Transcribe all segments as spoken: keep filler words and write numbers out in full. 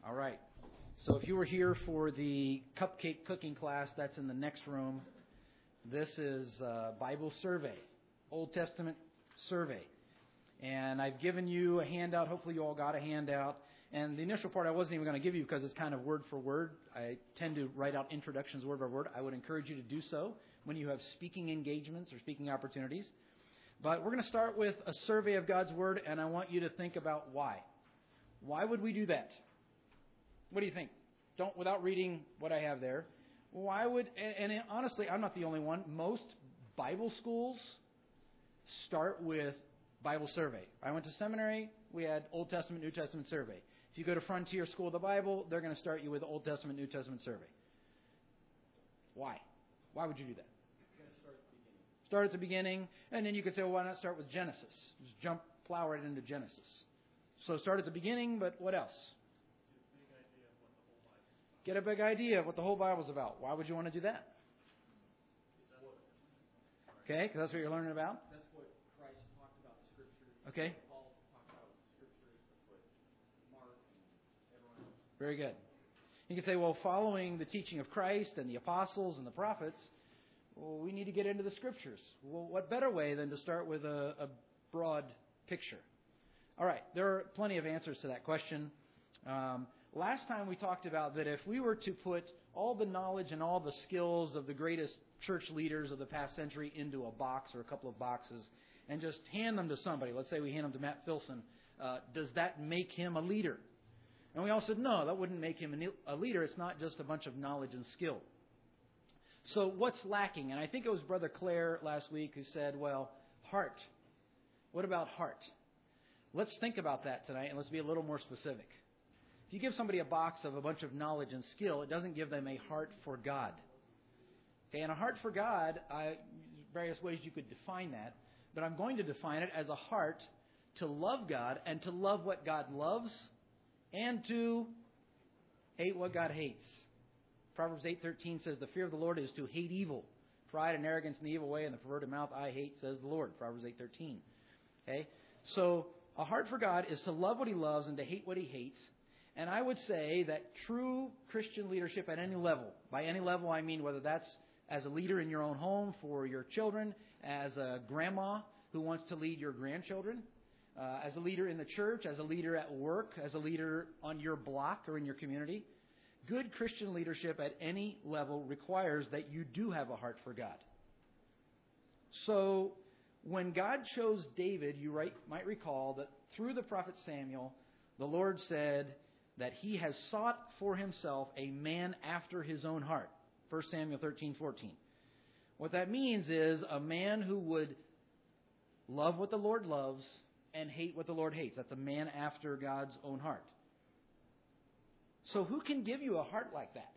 All right. So if you were here for the cupcake cooking class, that's in the next room. This is uh, Bible survey, Old Testament survey. And I've given you a handout. Hopefully you all got a handout. And the initial part I wasn't even going to give you because it's kind of word for word. I tend to write out introductions word by word. I would encourage you to do so when you have speaking engagements or speaking opportunities. But we're going to start with a survey of God's Word, and I want you to think about why. Why would we do that? What do you think? Don't, without reading what I have there. Why would, and, and honestly, I'm not the only one. Most Bible schools start with Bible survey. I went to seminary, we had Old Testament, New Testament survey. If you go to Frontier School of the Bible, they're going to start you with Old Testament, New Testament survey. Why? Why would you do that? Start at the beginning, and then you could say, well, why not start with Genesis? Just jump, plow right into Genesis. So start at the beginning, but what else? Get a big idea of what the whole Bible's about. Why would you want to do that? Okay, because that's what you're learning about? That's what Christ talked about in Scripture. Okay. Paul talked about in Scriptures. That's what Mark and everyone else. Very good. You can say, well, following the teaching of Christ and the apostles and the prophets, well, we need to get into the Scriptures. Well, what better way than to start with a, a broad picture? All right, there are plenty of answers to that question. Um, last time we talked about that if we were to put all the knowledge and all the skills of the greatest church leaders of the past century into a box or a couple of boxes and just hand them to somebody, let's say we hand them to Matt Filson, uh, does that make him a leader? And we all said, no, that wouldn't make him a leader. It's not just a bunch of knowledge and skill. So what's lacking? And I think it was Brother Claire last week who said, well, heart. What about heart? Let's think about that tonight, and let's be a little more specific. If you give somebody a box of a bunch of knowledge and skill, it doesn't give them a heart for God. Okay, and a heart for God, I, various ways you could define that, but I'm going to define it as a heart to love God and to love what God loves and to hate what God hates. Proverbs eight thirteen says, the fear of the Lord is to hate evil. Pride and arrogance and the evil way and the perverted mouth I hate, says the Lord. Proverbs eight thirteen. Okay? So, a heart for God is to love what He loves and to hate what He hates. And I would say that true Christian leadership at any level, by any level I mean whether that's as a leader in your own home for your children, as a grandma who wants to lead your grandchildren, uh, as a leader in the church, as a leader at work, as a leader on your block or in your community. Good Christian leadership at any level requires that you do have a heart for God. So, when God chose David, you right, might recall that through the prophet Samuel, the Lord said that He has sought for Himself a man after His own heart. First Samuel thirteen fourteen. What that means is a man who would love what the Lord loves and hate what the Lord hates. That's a man after God's own heart. So who can give you a heart like that?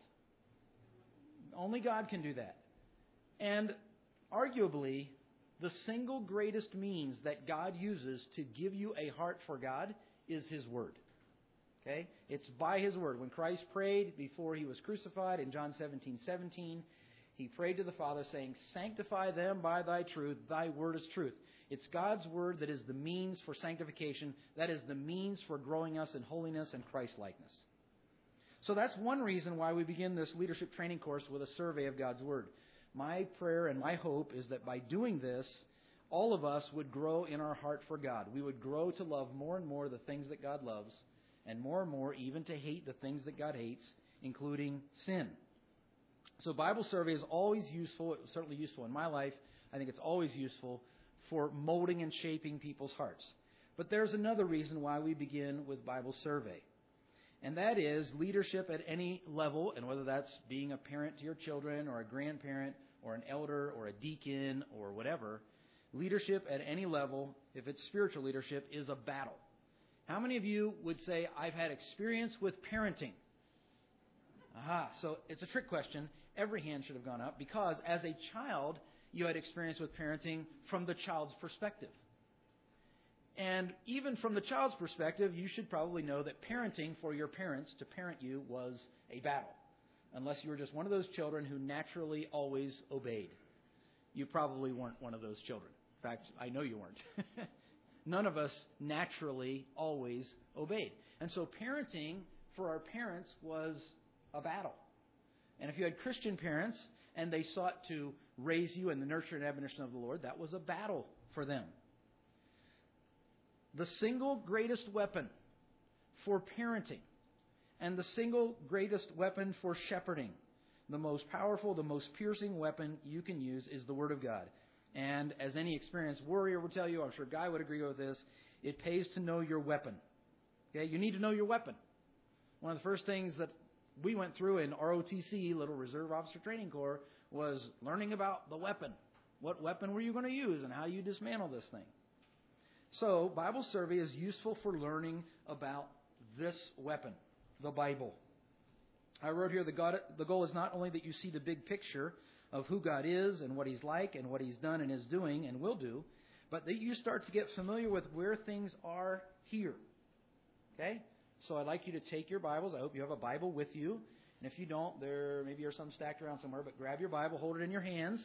Only God can do that. And arguably, the single greatest means that God uses to give you a heart for God is His Word. Okay? It's by His Word. When Christ prayed before He was crucified in John seventeen seventeen, He prayed to the Father saying, sanctify them by Thy truth. Thy Word is truth. It's God's Word that is the means for sanctification. That is the means for growing us in holiness and Christ-likeness. So that's one reason why we begin this leadership training course with a survey of God's Word. My prayer and my hope is that by doing this, all of us would grow in our heart for God. We would grow to love more and more the things that God loves, and more and more even to hate the things that God hates, including sin. So Bible survey is always useful. It was certainly useful in my life. I think it's always useful for molding and shaping people's hearts. But there's another reason why we begin with Bible survey. And that is leadership at any level, and whether that's being a parent to your children or a grandparent or an elder or a deacon or whatever, leadership at any level, if it's spiritual leadership, is a battle. How many of you would say, I've had experience with parenting? Aha, so it's a trick question. Every hand should have gone up because as a child, you had experience with parenting from the child's perspective. And even from the child's perspective, you should probably know that parenting for your parents to parent you was a battle. Unless you were just one of those children who naturally always obeyed. You probably weren't one of those children. In fact, I know you weren't. None of us naturally always obeyed. And so parenting for our parents was a battle. And if you had Christian parents and they sought to raise you in the nurture and admonition of the Lord, that was a battle for them. The single greatest weapon for parenting and the single greatest weapon for shepherding, the most powerful, the most piercing weapon you can use is the Word of God. And as any experienced warrior would tell you, I'm sure Guy would agree with this, it pays to know your weapon. Okay, you need to know your weapon. One of the first things that we went through in R O T C, Little Reserve Officer Training Corps, was learning about the weapon. What weapon were you going to use and how you dismantle this thing? So, Bible survey is useful for learning about this weapon, the Bible. I wrote here, the, God, the goal is not only that you see the big picture of who God is and what He's like and what He's done and is doing and will do, but that you start to get familiar with where things are here. Okay? So I'd like you to take your Bibles. I hope you have a Bible with you. And if you don't, there maybe are some stacked around somewhere, but grab your Bible, hold it in your hands.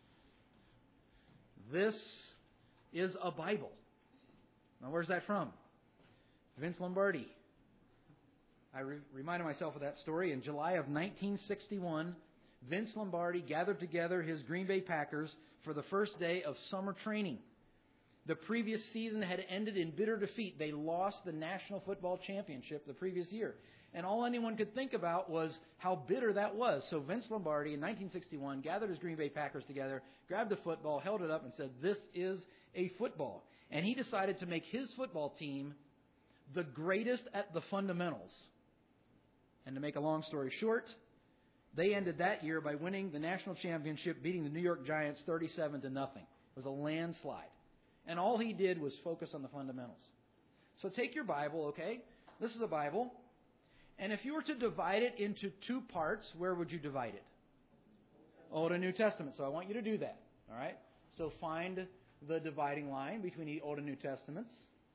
This is a Bible. Now, where's that from? Vince Lombardi. I re- reminded myself of that story. In July of nineteen sixty-one, Vince Lombardi gathered together his Green Bay Packers for the first day of summer training. The previous season had ended in bitter defeat. They lost the National Football Championship the previous year. And all anyone could think about was how bitter that was. So Vince Lombardi in nineteen sixty-one gathered his Green Bay Packers together, grabbed a football, held it up, and said, "This is a football." And he decided to make his football team the greatest at the fundamentals. And to make a long story short, they ended that year by winning the national championship, beating the New York Giants thirty-seven to nothing. It was a landslide. And all he did was focus on the fundamentals. So take your Bible, okay? This is a Bible. And if you were to divide it into two parts, where would you divide it? Old and New Testament. So I want you to do that. All right? So find the dividing line between the Old and New Testaments.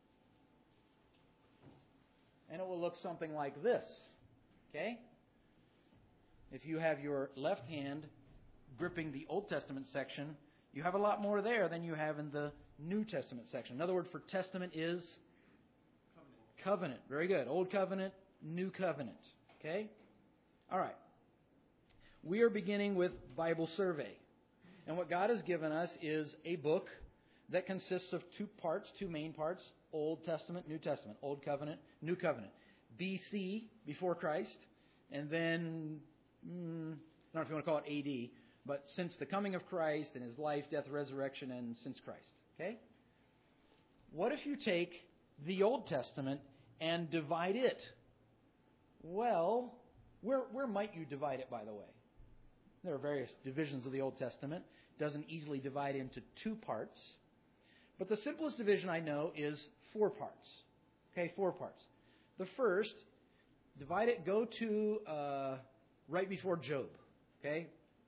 And it will look something like this. Okay? If you have your left hand gripping the Old Testament section, you have a lot more there than you have in the New Testament section. Another word for testament is covenant. Covenant. Very good. Old Covenant, New Covenant. Okay? All right. We are beginning with Bible survey. And what God has given us is a book that consists of two parts, two main parts, Old Testament, New Testament. Old Covenant, New Covenant. B C, before Christ, and then, mm, I don't know if you want to call it A D, but since the coming of Christ and His life, death, resurrection, and since Christ. Okay? What if you take the Old Testament and divide it? Well, where where might you divide it, by the way? There are various divisions of the Old Testament. It doesn't easily divide into two parts. But the simplest division I know is four parts. Okay, four parts. The first, divide it, go to uh, right before Job. Okay?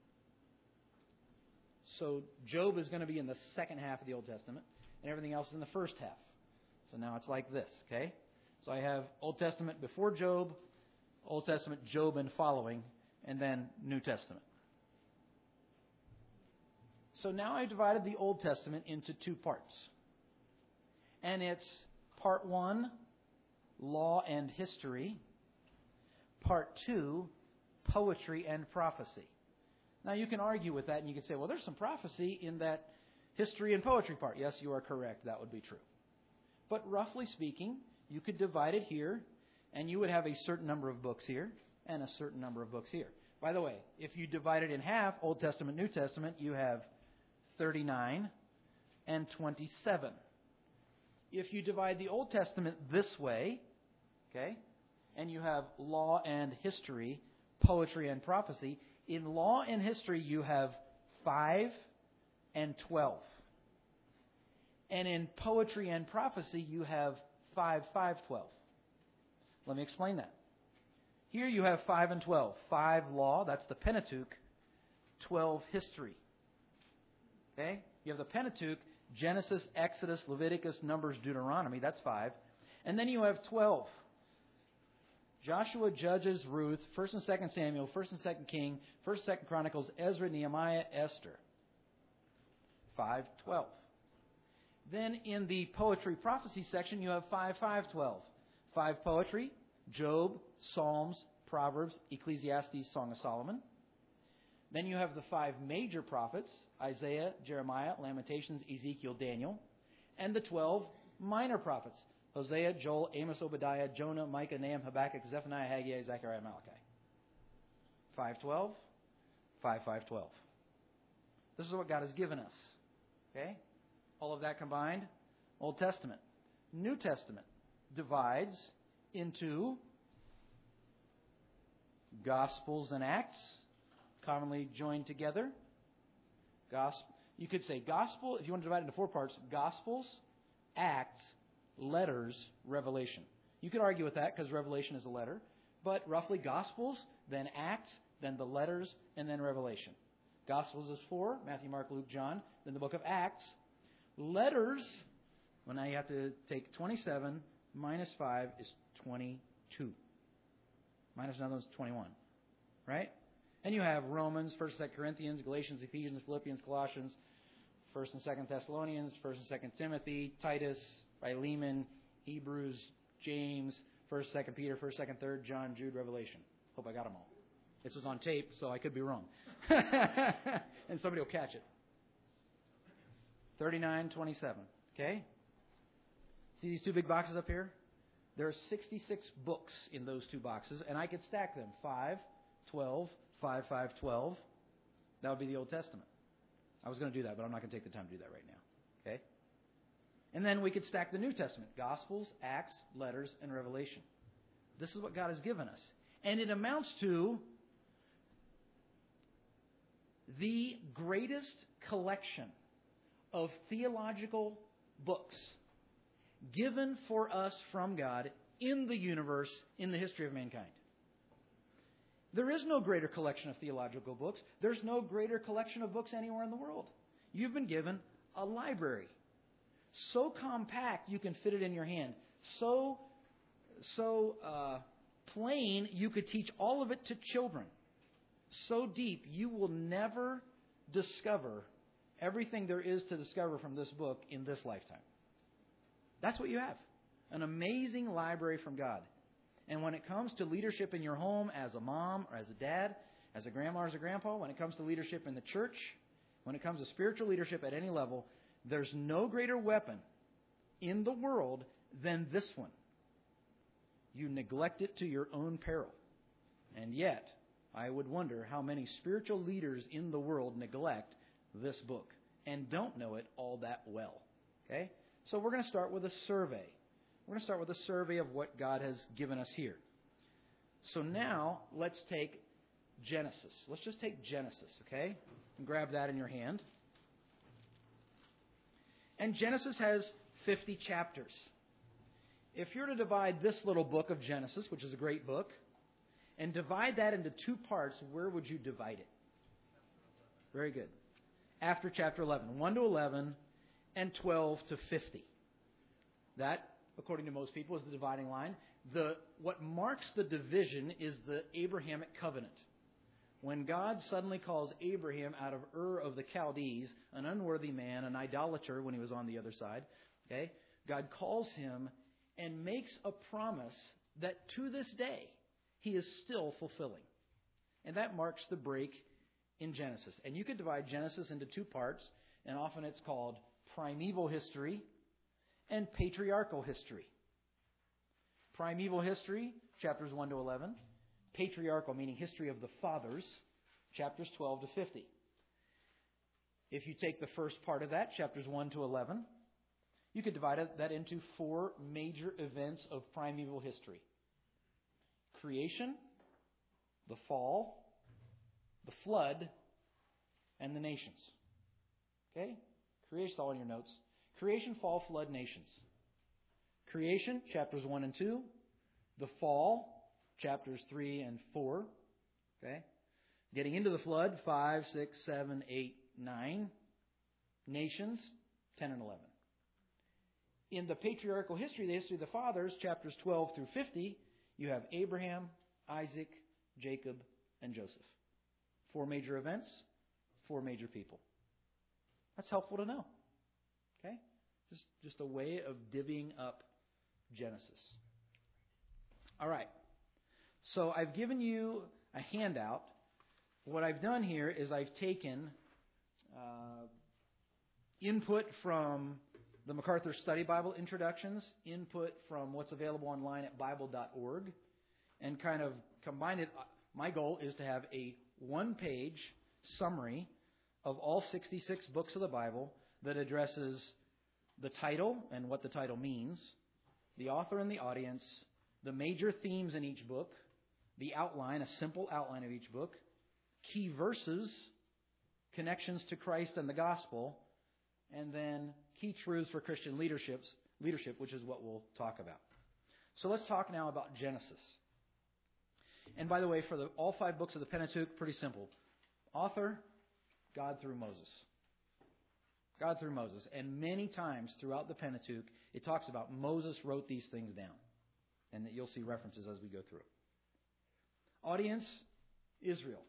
So Job is going to be in the second half of the Old Testament, and everything else is in the first half. So now it's like this, okay? So I have Old Testament before Job, Old Testament, Job and following, and then New Testament. So now I've divided the Old Testament into two parts. And it's part one, law and history. Part two, poetry and prophecy. Now, you can argue with that, and you can say, well, there's some prophecy in that history and poetry part. Yes, you are correct. That would be true. But roughly speaking, you could divide it here, and you would have a certain number of books here and a certain number of books here. By the way, if you divide it in half, Old Testament, New Testament, you have thirty-nine and twenty-seven. If you divide the Old Testament this way, okay, and you have law and history, poetry and prophecy, in law and history you have five and twelve. And in poetry and prophecy you have five, five, twelve. Let me explain that. Here you have five and twelve. five law, that's the Pentateuch. twelve history. Okay? You have the Pentateuch, Genesis, Exodus, Leviticus, Numbers, Deuteronomy. That's five. And then you have twelve. Joshua, Judges, Ruth, First and Second Samuel, First and Second King, First and Second Chronicles, Ezra, Nehemiah, Esther. Five, twelve. Then in the poetry prophecy section, you have five, five, twelve. Five poetry, Job, Psalms, Proverbs, Ecclesiastes, Song of Solomon. Then you have the five major prophets, Isaiah, Jeremiah, Lamentations, Ezekiel, Daniel, and the twelve minor prophets, Hosea, Joel, Amos, Obadiah, Jonah, Micah, Nahum, Habakkuk, Zephaniah, Haggai, Zechariah, Malachi. five twelve, five five twelve. This is what God has given us. Okay? All of that combined, Old Testament. New Testament divides into Gospels and Acts, commonly joined together. Gospel, you could say Gospel, if you want to divide it into four parts, Gospels, Acts, letters, Revelation. You could argue with that because Revelation is a letter, but roughly Gospels, then Acts, then the letters, and then Revelation. Gospels is four, Matthew, Mark, Luke, John, then the book of Acts. Letters, well, now you have to take twenty-seven minus five is twenty-two. Minus another one is twenty-one. Right? And you have Romans, First and Second Corinthians, Galatians, Ephesians, Philippians, Colossians, First and Second Thessalonians, First and Second Timothy, Titus, Philemon, Hebrews, James, First, Second Peter, First, Second, Third, John, Jude, Revelation. Hope I got them all. This was on tape, so I could be wrong. And somebody will catch it. thirty-nine twenty-seven. Okay? See these two big boxes up here? There are sixty-six books in those two boxes, and I could stack them. five, twelve, five, five, twelve. That would be the Old Testament. I was going to do that, but I'm not going to take the time to do that right now. Okay? And then we could stack the New Testament. Gospels, Acts, letters, and Revelation. This is what God has given us. And it amounts to the greatest collection of theological books given for us from God in the universe, in the history of mankind. There is no greater collection of theological books. There's no greater collection of books anywhere in the world. You've been given a library. So compact you can fit it in your hand. So, so uh, plain you could teach all of it to children. So deep you will never discover everything there is to discover from this book in this lifetime. That's what you have. An amazing library from God. And when it comes to leadership in your home as a mom or as a dad, as a grandma or as a grandpa, when it comes to leadership in the church, when it comes to spiritual leadership at any level, there's no greater weapon in the world than this one. You neglect it to your own peril. And yet, I would wonder how many spiritual leaders in the world neglect this book and don't know it all that well. Okay? So we're going to start with a survey. We're going to start with a survey of what God has given us here. So now, let's take Genesis. Let's just take Genesis, okay? And grab that in your hand. And Genesis has fifty chapters. If you're to divide this little book of Genesis, which is a great book, and divide that into two parts, where would you divide it? Very good. After chapter eleven. one to eleven and twelve to fifty. That, according to most people, is the dividing line. The what marks the division is the Abrahamic covenant. When God suddenly calls Abraham out of Ur of the Chaldees, an unworthy man, an idolater when he was on the other side, okay, God calls him and makes a promise that to this day he is still fulfilling. And that marks the break in Genesis. And you could divide Genesis into two parts, and often it's called primeval history and patriarchal history. Primeval history, chapters one to eleven. Patriarchal, meaning history of the fathers, chapters twelve to fifty. If you take the first part of that, chapters one to eleven, you could divide that into four major events of primeval history. Creation, the fall, the flood, and the nations. Okay? Creation, all in your notes. Creation, fall, flood, nations. Creation, chapters one and two. The fall, chapters three and four. Okay? Getting into the flood, five, six, seven, eight, nine. Nations, ten and eleven. In the patriarchal history, the history of the fathers, chapters twelve through fifty, you have Abraham, Isaac, Jacob, and Joseph. Four major events, four major people. That's helpful to know. Okay? Just, just a way of divvying up Genesis. All right. So I've given you a handout. What I've done here is I've taken uh, input from the MacArthur Study Bible Introductions, input from what's available online at Bible dot org, and kind of combined it. My goal is to have a one-page summary of all sixty-six books of the Bible that addresses the title and what the title means, the author and the audience, the major themes in each book, the outline, a simple outline of each book, key verses, connections to Christ and the gospel, and then key truths for Christian leadership, leadership, which is what we'll talk about. So let's talk now about Genesis. And by the way, for the, all five books of the Pentateuch, pretty simple. Author, God through Moses. God through Moses. And many times throughout the Pentateuch, it talks about Moses wrote these things down. And that you'll see references as we go through. Audience, Israel.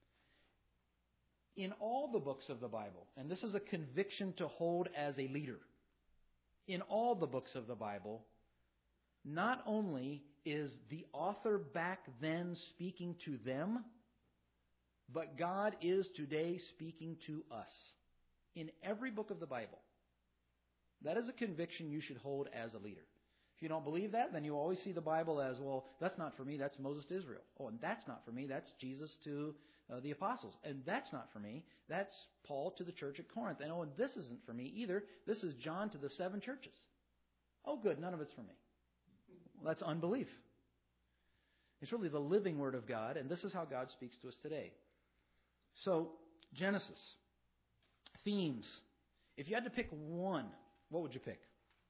In all the books of the Bible, and this is a conviction to hold as a leader, in all the books of the Bible, not only is the author back then speaking to them, but God is today speaking to us. In every book of the Bible. That is a conviction you should hold as a leader. If you don't believe that, then you always see the Bible as, well, that's not for me, that's Moses to Israel. Oh, and that's not for me, that's Jesus to uh, the apostles. And that's not for me, that's Paul to the church at Corinth. And oh, and this isn't for me either, this is John to the seven churches. Oh, good, none of it's for me. Well, that's unbelief. It's really the living Word of God, and this is how God speaks to us today. So, Genesis. Themes. If you had to pick one, what would you pick?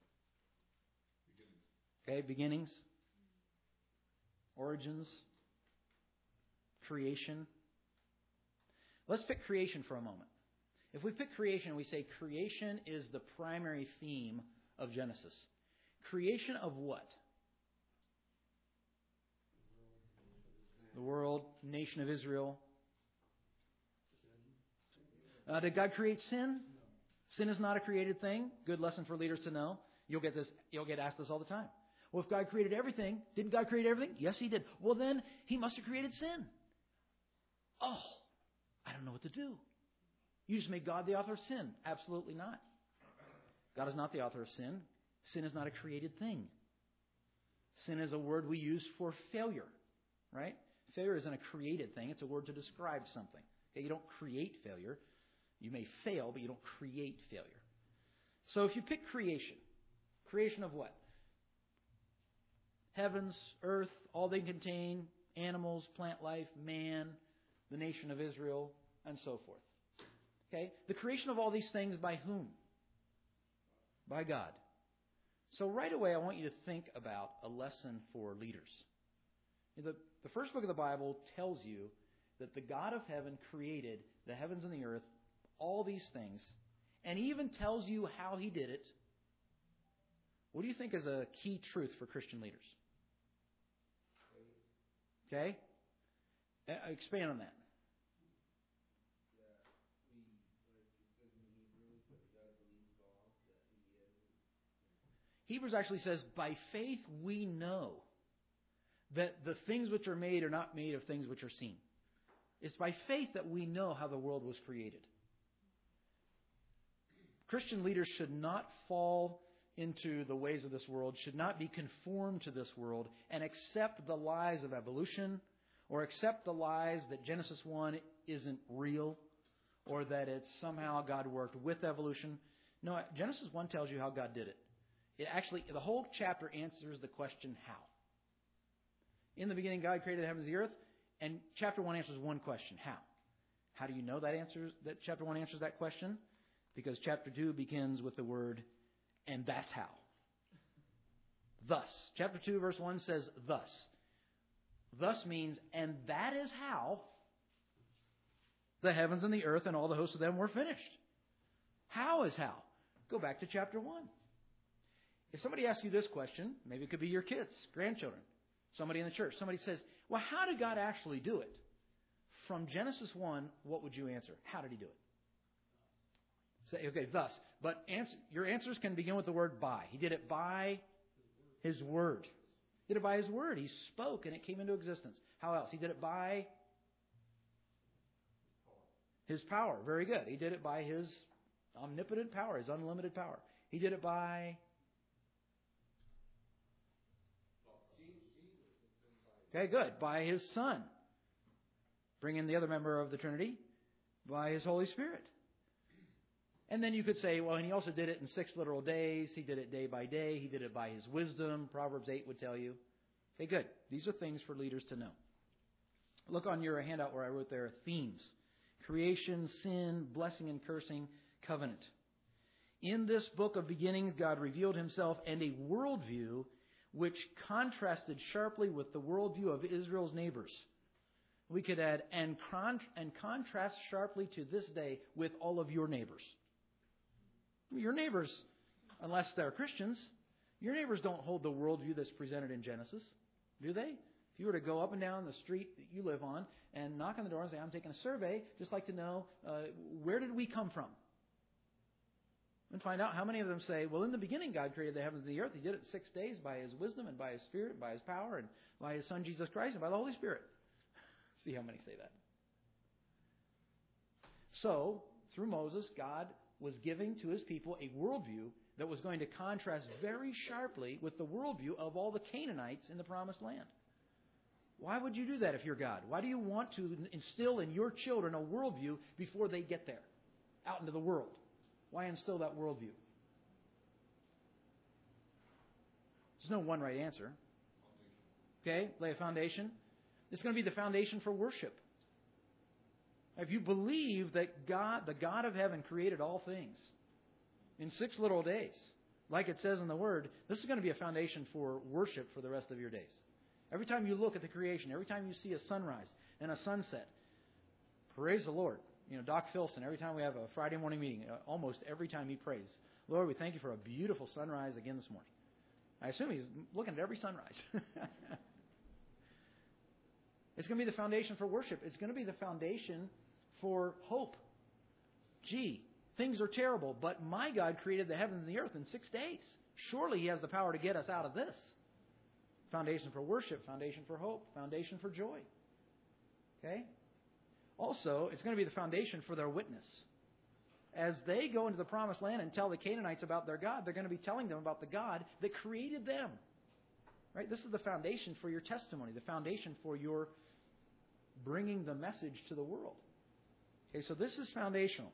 Okay, beginnings, origins, creation. Let's pick creation for a moment. If we pick creation, we say creation is the primary theme of Genesis. Creation of what? The world, nation of Israel. Uh, did God create sin? Sin is not a created thing. Good lesson for leaders to know. You'll get this. You'll get asked this all the time. Well, if God created everything, didn't God create everything? Yes, He did. Well, then He must have created sin. Oh, I don't know what to do. You just make God the author of sin. Absolutely not. God is not the author of sin. Sin is not a created thing. Sin is a word we use for failure, right? Failure isn't a created thing. It's a word to describe something. Okay, you don't create failure. You may fail, but you don't create failure. So if you pick creation, creation of what? Heavens, earth, all they contain, animals, plant life, man, the nation of Israel, and so forth. Okay? The creation of all these things by whom? By God. So right away I want you to think about a lesson for leaders. The, the first book of the Bible tells you that the God of heaven created the heavens and the earth, all these things, and even tells you how He did it. What do you think is a key truth for Christian leaders? Okay? Uh, expand on that. Hebrews actually says, by faith we know that the things which are made are not made of things which are seen. It's by faith that we know how the world was created. Christian leaders should not fall into the ways of this world, should not be conformed to this world and accept the lies of evolution or accept the lies that Genesis one isn't real or that it's somehow God worked with evolution. No, Genesis one tells you how God did it. It actually, the whole chapter answers the question how. In the beginning, God created the heavens and the earth, and chapter one answers one question, how? How do you know that answers that chapter one answers that question? Because chapter two begins with the word, and that's how. Thus. Chapter two, verse one says, thus. Thus means, and that is how the heavens and the earth and all the hosts of them were finished. How is how? Go back to chapter one. If somebody asks you this question, maybe it could be your kids, grandchildren, somebody in the church. Somebody says, well, how did God actually do it? From Genesis one, what would you answer? How did He do it? Say, okay, thus. But answer, your answers can begin with the word by. He did it by His Word. He did it by His Word. He spoke and it came into existence. How else? He did it by His power. Very good. He did it by His omnipotent power, His unlimited power. He did it by... Okay, good. By His Son. Bring in the other member of the Trinity. By His Holy Spirit. And then you could say, well, and He also did it in six literal days. He did it day by day. He did it by His wisdom. Proverbs eight would tell you. Okay, good. These are things for leaders to know. Look on your handout where I wrote there themes. Creation, sin, blessing and cursing, covenant. In this book of beginnings, God revealed Himself and a worldview which contrasted sharply with the worldview of Israel's neighbors. We could add, and, con- and contrast sharply to this day with all of your neighbors. Your neighbors, unless they're Christians, your neighbors don't hold the worldview that's presented in Genesis, do they? If you were to go up and down the street that you live on and knock on the door and say, I'm taking a survey, just like to know, uh, where did we come from? And find out how many of them say, well, in the beginning God created the heavens and the earth. He did it in six days by His wisdom and by His Spirit, by His power, and by His Son Jesus Christ, and by the Holy Spirit. See how many say that. So, through Moses, God was giving to His people a worldview that was going to contrast very sharply with the worldview of all the Canaanites in the Promised Land. Why would you do that if you're God? Why do you want to instill in your children a worldview before they get there, out into the world? Why instill that worldview? There's no one right answer. Okay, lay a foundation. It's going to be the foundation for worship. If you believe that God, the God of heaven, created all things in six literal days, like it says in the Word, this is going to be a foundation for worship for the rest of your days. Every time you look at the creation, every time you see a sunrise and a sunset, praise the Lord. You know, Doc Filson, every time we have a Friday morning meeting, almost every time he prays, Lord, we thank You for a beautiful sunrise again this morning. I assume he's looking at every sunrise. It's going to be the foundation for worship. It's going to be the foundation for hope. Gee, things are terrible, but my God created the heavens and the earth in six days. Surely He has the power to get us out of this. Foundation for worship, foundation for hope, foundation for joy. Okay? Also, it's going to be the foundation for their witness. As they go into the Promised Land and tell the Canaanites about their God, they're going to be telling them about the God that created them. Right? This is the foundation for your testimony, the foundation for your bringing the message to the world. Okay, so this is foundational.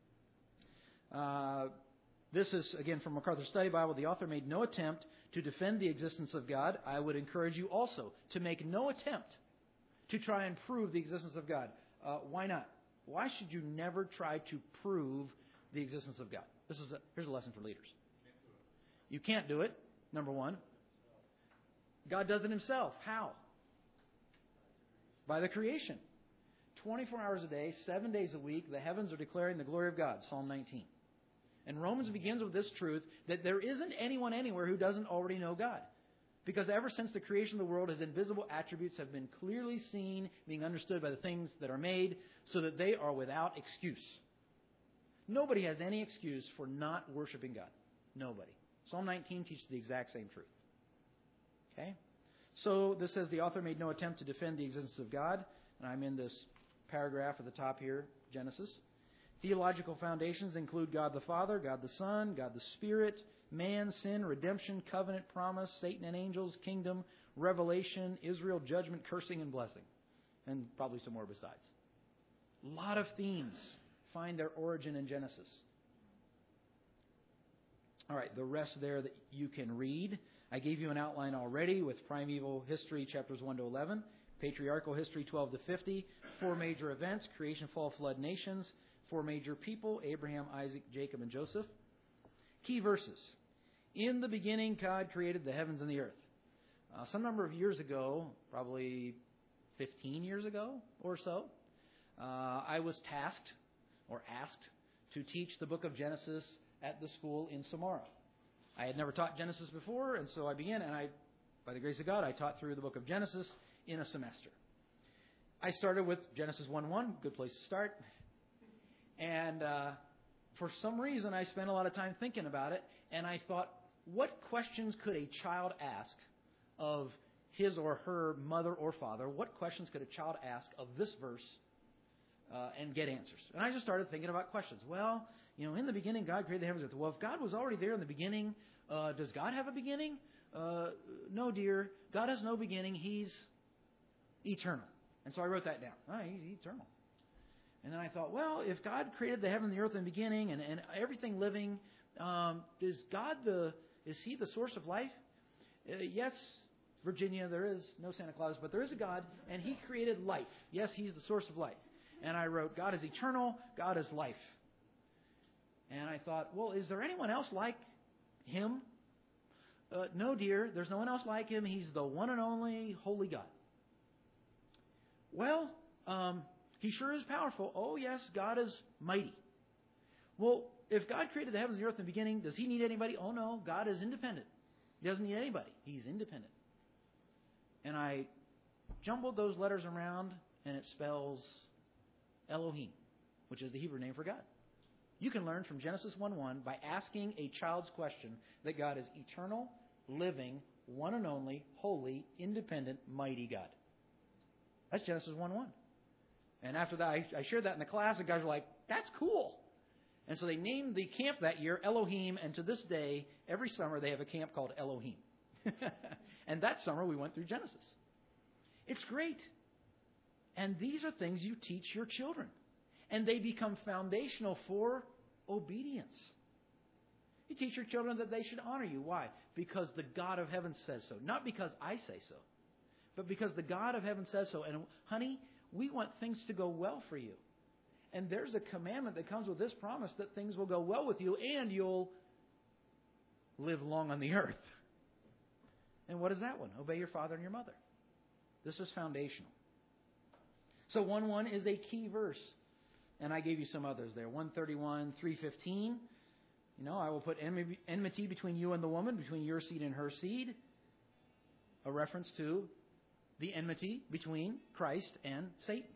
Uh, this is, again, from MacArthur's Study Bible. The author made no attempt to defend the existence of God. I would encourage you also to make no attempt to try and prove the existence of God. Uh, why not? Why should you never try to prove the existence of God? This is a, here's a lesson for leaders. You can't do it, number one. God does it Himself. How? By the creation. twenty-four hours a day, seven days a week, the heavens are declaring the glory of God, Psalm nineteen. And Romans begins with this truth that there isn't anyone anywhere who doesn't already know God. Because ever since the creation of the world, His invisible attributes have been clearly seen, being understood by the things that are made, so that they are without excuse. Nobody has any excuse for not worshiping God. Nobody. Psalm nineteen teaches the exact same truth. Okay? So this says the author made no attempt to defend the existence of God. And I'm in this paragraph at the top here, Genesis. Theological foundations include God the Father, God the Son, God the Spirit, man, sin, redemption, covenant, promise, Satan and angels, kingdom, revelation, Israel, judgment, cursing, and blessing. And probably some more besides. A lot of themes find their origin in Genesis. All right, the rest there that you can read. I gave you an outline already with primeval history, chapters one to eleven. Patriarchal history, twelve to fifty. Four major events, creation, fall, flood, nations. Four major people, Abraham, Isaac, Jacob, and Joseph. Key verses. In the beginning, God created the heavens and the earth. Uh, some number of years ago, probably fifteen years ago or so, uh, I was tasked or asked to teach the book of Genesis at the school in Samara. I had never taught Genesis before, and so I began, and I, by the grace of God, I taught through the book of Genesis in a semester. I started with Genesis one one, good place to start. And uh, for some reason, I spent a lot of time thinking about it, and I thought, what questions could a child ask of his or her mother or father, what questions could a child ask of this verse uh, and get answers? And I just started thinking about questions. Well, you know, in the beginning, God created the heavens and earth. Well, if God was already there in the beginning, uh, does God have a beginning? Uh, no, dear. God has no beginning. He's eternal. And so I wrote that down. Oh, he's eternal. And then I thought, well, if God created the heaven and the earth in the beginning and, and everything living, um, is God the, is He the source of life? Uh, yes, Virginia, there is no Santa Claus, but there is a God, and He created life. Yes, He's the source of life. And I wrote, God is eternal, God is life. And I thought, well, is there anyone else like Him? Uh, no, dear, there's no one else like Him. He's the one and only holy God. Well, um... He sure is powerful. Oh, yes, God is mighty. Well, if God created the heavens and the earth in the beginning, does He need anybody? Oh, no, God is independent. He doesn't need anybody. He's independent. And I jumbled those letters around, and it spells Elohim, which is the Hebrew name for God. You can learn from Genesis one one by asking a child's question that God is eternal, living, one and only, holy, independent, mighty God. That's Genesis one one. And after that, I, I shared that in the class, and guys were like, that's cool. And so they named the camp that year Elohim, and to this day, every summer they have a camp called Elohim. And that summer we went through Genesis. It's great. And these are things you teach your children. And they become foundational for obedience. You teach your children that they should honor you. Why? Because the God of heaven says so. Not because I say so, but because the God of heaven says so. And honey, we want things to go well for you. And there's a commandment that comes with this promise that things will go well with you and you'll live long on the earth. And what is that one? Obey your father and your mother. This is foundational. So one one is a key verse. And I gave you some others there. one thirty-one, three fifteen. You know, I will put enmity between you and the woman, between your seed and her seed. A reference to the enmity between Christ and Satan.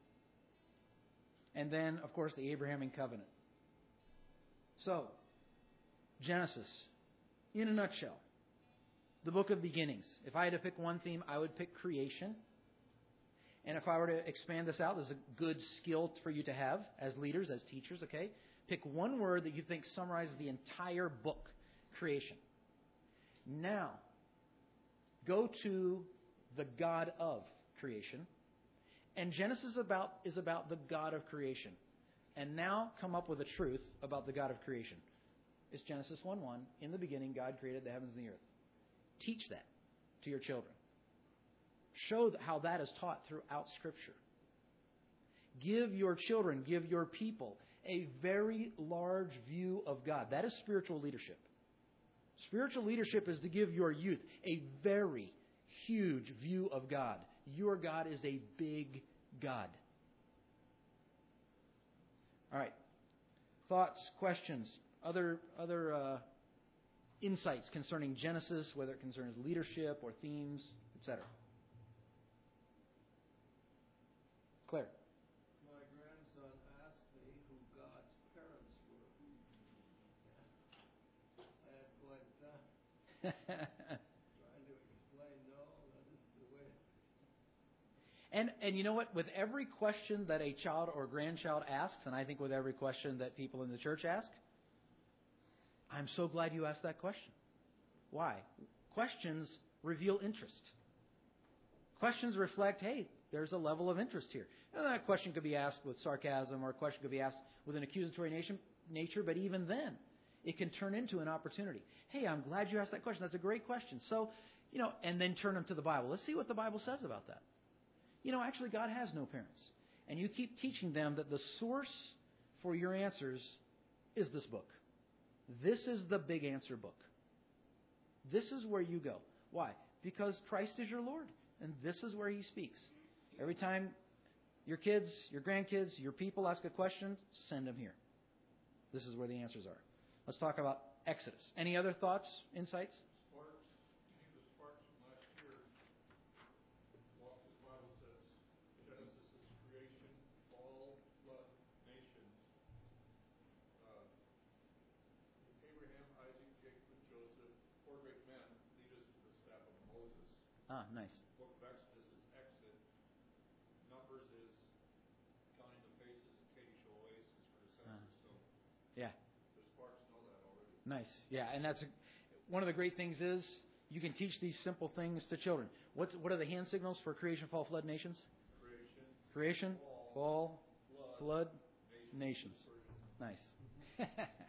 And then, of course, the Abrahamic covenant. So, Genesis, in a nutshell, the book of beginnings. If I had to pick one theme, I would pick creation. And if I were to expand this out, this is a good skill for you to have as leaders, as teachers, okay? Pick one word that you think summarizes the entire book, creation. Now, go to the God of creation. And Genesis about is about the God of creation. And now come up with a truth about the God of creation. It's Genesis one one. In the beginning, God created the heavens and the earth. Teach that to your children. Show how that is taught throughout Scripture. Give your children, give your people a very large view of God. That is spiritual leadership. Spiritual leadership is to give your youth a very huge view of God. Your God is a big God. All right. Thoughts, questions, other other uh, insights concerning Genesis, whether it concerns leadership or themes, et cetera. Claire. My grandson asked me who God's parents were. I had quite a time trying to explain, no, that isn't the way. And and you know what? With every question that a child or grandchild asks, and I think with every question that people in the church ask, I'm so glad you asked that question. Why? Questions reveal interest. Questions reflect, hey, there's a level of interest here. And that question could be asked with sarcasm, or a question could be asked with an accusatory nation, nature, but even then, it can turn into an opportunity. Hey, I'm glad you asked that question. That's a great question. So, you know, and then turn them to the Bible. Let's see what the Bible says about that. You know, actually, God has no parents. And you keep teaching them that the source for your answers is this book. This is the big answer book. This is where you go. Why? Because Christ is your Lord. And this is where He speaks. Every time your kids, your grandkids, your people ask a question, send them here. This is where the answers are. Let's talk about Exodus. Any other thoughts, insights? Sparks, the sparks from last year, what the Bible says, Genesis is creation, fall, flood, nations. Uh, Abraham, Isaac, Jacob, and Joseph, four great men, lead us to the staff of Moses. Ah, nice. Book of Exodus is exit. Numbers is counting the faces of Kadesh Oasis for the census. Ah. So Yeah, the Sparks know that already. nice. Yeah, and that's a, one of the great things is you can teach these simple things to children. What's what are the hand signals for creation, fall, flood, nations? Creation, Creation, fall, flood, flood, nations. nations. Nice.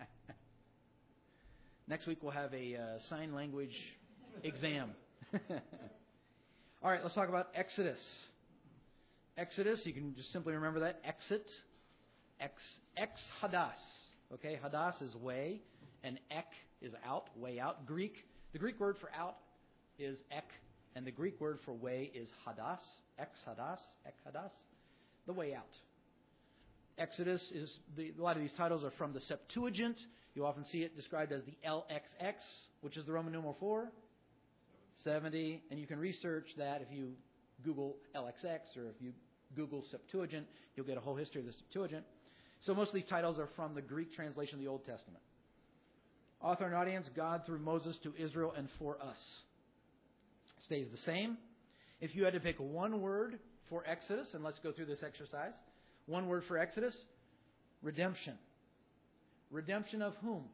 Next week we'll have a uh, sign language exam. All right, let's talk about Exodus. Exodus, you can just simply remember that. Exit. Ex, ex hadas. Okay, hadas is way, and ek is out, way out. Greek, the Greek word for out is ek, and the Greek word for way is hadas. Ex hadas, ek hadas, the way out. Exodus is, the, a lot of these titles are from the Septuagint. You often see it described as the L X X, which is the Roman numeral for seventy. And you can research that if you Google L X X or if you Google Septuagint, you'll get a whole history of the Septuagint. So most of these titles are from the Greek translation of the Old Testament. Author and audience, God through Moses to Israel and for us. Stays the same. If you had to pick one word for Exodus, and let's go through this exercise. One word for Exodus, redemption. Redemption of whom?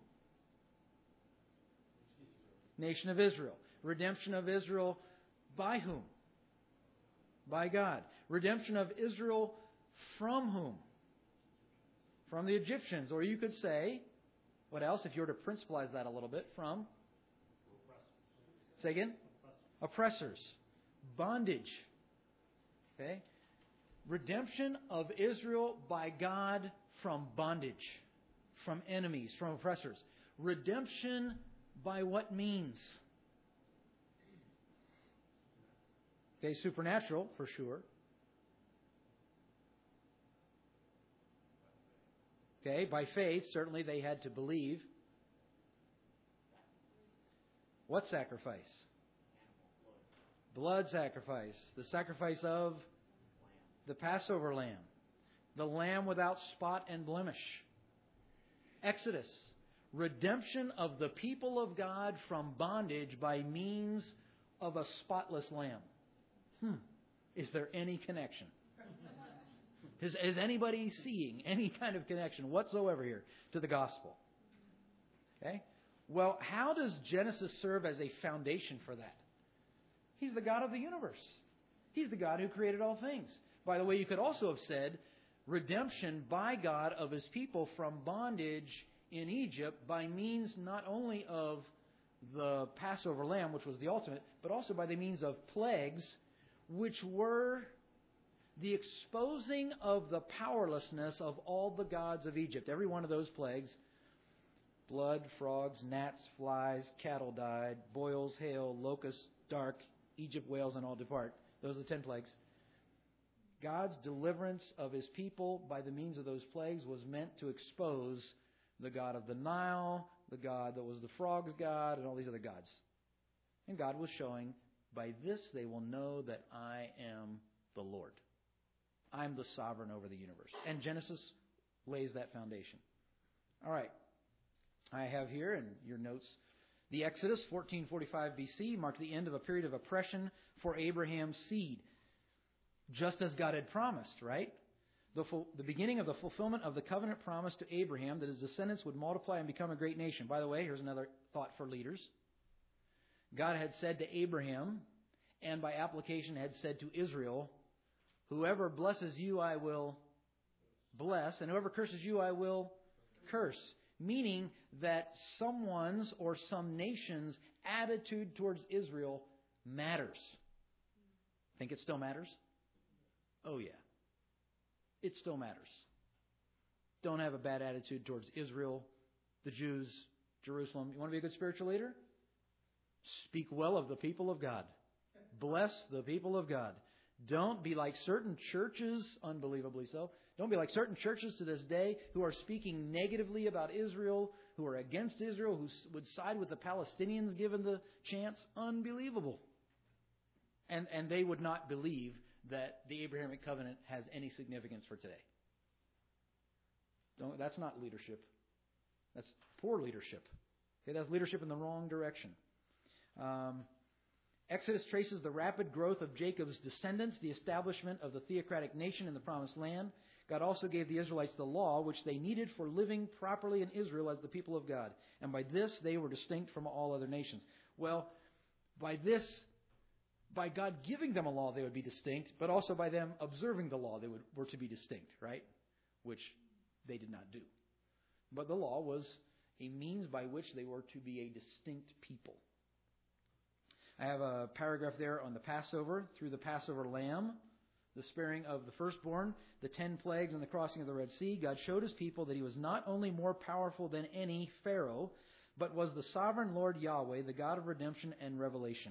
Nation of Israel. Redemption of Israel by whom? By God. Redemption of Israel from whom? From the Egyptians. Or you could say, what else? If you were to principalize that a little bit, from? Say again? Oppressors. Bondage. Okay? Redemption of Israel by God from bondage, from enemies, from oppressors. Redemption by what means? Okay, supernatural for sure. Okay, by faith, certainly they had to believe. What sacrifice? Blood sacrifice. The sacrifice of the Passover lamb. The lamb without spot and blemish. Exodus. Redemption of the people of God from bondage by means of a spotless lamb. Hmm. Is there any connection? Is, is anybody seeing any kind of connection whatsoever here to the gospel? Okay. Well, how does Genesis serve as a foundation for that? He's the God of the universe. He's the God who created all things. By the way, you could also have said redemption by God of His people from bondage in Egypt by means not only of the Passover lamb, which was the ultimate, but also by the means of plagues, which were the exposing of the powerlessness of all the gods of Egypt. Every one of those plagues, blood, frogs, gnats, flies, cattle died, boils, hail, locusts, dark, Egypt wails, and all depart. Those are the ten plagues. God's deliverance of His people by the means of those plagues was meant to expose the God of the Nile, the God that was the frogs' God, and all these other gods. And God was showing, by this they will know that I am the Lord. I'm the sovereign over the universe. And Genesis lays that foundation. All right. I have here in your notes, the Exodus, fourteen forty-five B C, marked the end of a period of oppression for Abraham's seed. Just as God had promised, right? The, full, the beginning of the fulfillment of the covenant promise to Abraham that his descendants would multiply and become a great nation. By the way, here's another thought for leaders. God had said to Abraham, and by application had said to Israel, whoever blesses you I will bless, and whoever curses you I will curse. Meaning that someone's or some nation's attitude towards Israel matters. Think it still matters? Oh yeah. It still matters. Don't have a bad attitude towards Israel, the Jews, Jerusalem. You want to be a good spiritual leader? Speak well of the people of God. Bless the people of God. Don't be like certain churches, unbelievably so. Don't be like certain churches to this day who are speaking negatively about Israel, who are against Israel, who would side with the Palestinians given the chance. Unbelievable. And, and they would not believe that the Abrahamic covenant has any significance for today. Don't, that's not leadership. That's poor leadership. Okay, that's leadership in the wrong direction. Um, Exodus traces the rapid growth of Jacob's descendants, the establishment of the theocratic nation in the Promised Land. God also gave the Israelites the law, which they needed for living properly in Israel as the people of God. And by this, they were distinct from all other nations. Well, by this, by God giving them a law, they would be distinct, but also by them observing the law, they would, were to be distinct, right? Which they did not do. But the law was a means by which they were to be a distinct people. I have a paragraph there on the Passover, through the Passover lamb, the sparing of the firstborn, the ten plagues, and the crossing of the Red Sea. God showed His people that He was not only more powerful than any Pharaoh, but was the sovereign Lord Yahweh, the God of redemption and revelation.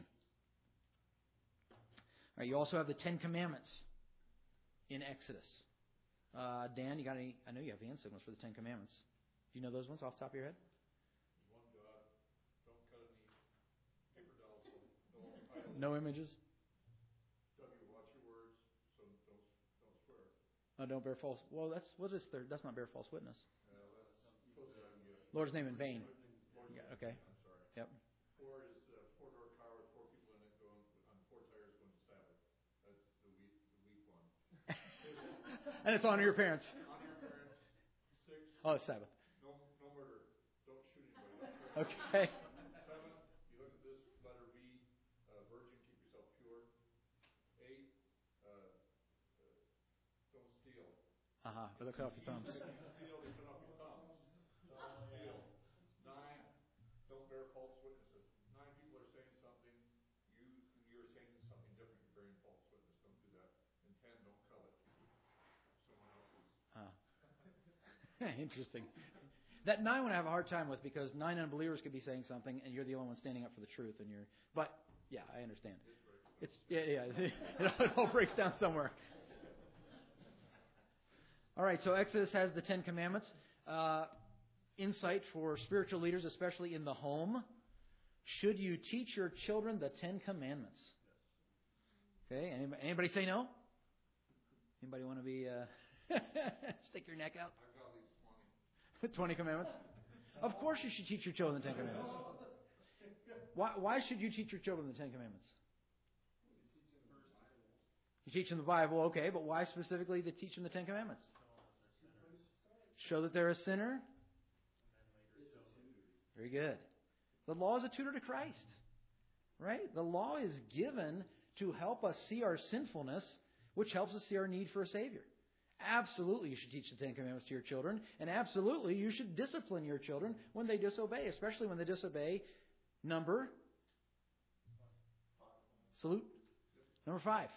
All right, you also have the Ten Commandments in Exodus. Uh, Dan, you got any? I know you have hand signals for the Ten Commandments. Do you know those ones off the top of your head? One God, don't cut any paper dolls, no idols. No images? W, watch your words, so don't don't swear. Oh, don't bear false. Well, that's what is there? That's not bear false witness. Uh, that's supposed to be a- Lord's name in vain. Lord's Yeah, name, okay. I'm sorry. Yep. Four is uh, four-door car with four people in it going on four tires going to Sabbath. That's the weak, the weak one. And it's honor your parents. Honor your parents. Six, Oh, it's Sabbath. no no murder. Don't shoot anybody. Don't kill Okay. Seven, you look at this letter V, uh, virgin, keep yourself pure. Eight, uh, uh, don't steal. Uh-huh. But look off your thumbs. Steal, they cut off your thumbs. Don't steal. Nine, don't bear false witnesses. Nine people are saying something, you you're saying something different. You're bearing false witness. Don't do that. And ten, don't covet someone else's. Ah. Interesting. That nine one I have a hard time with because nine unbelievers could be saying something and you're the only one standing up for the truth and you're but yeah, I understand. It's yeah, yeah. It all breaks down somewhere. All right, so Exodus has the Ten Commandments. Uh, insight for spiritual leaders, especially in the home. Should you teach your children the Ten Commandments? Okay, anybody, anybody say no? Anybody want to be uh, stick your neck out? I've got at least twenty. twenty commandments? Of course you should teach your children the Ten Commandments. Why, why should you teach your children the Ten Commandments? You teach them the Bible, okay, but why specifically to teach them the Ten Commandments? Show that they're a sinner? Very good. The law is a tutor to Christ, right? The law is given to help us see our sinfulness, which helps us see our need for a Savior. Absolutely, you should teach the Ten Commandments to your children, and absolutely, you should discipline your children when they disobey, especially when they disobey. Number, salute. Number five.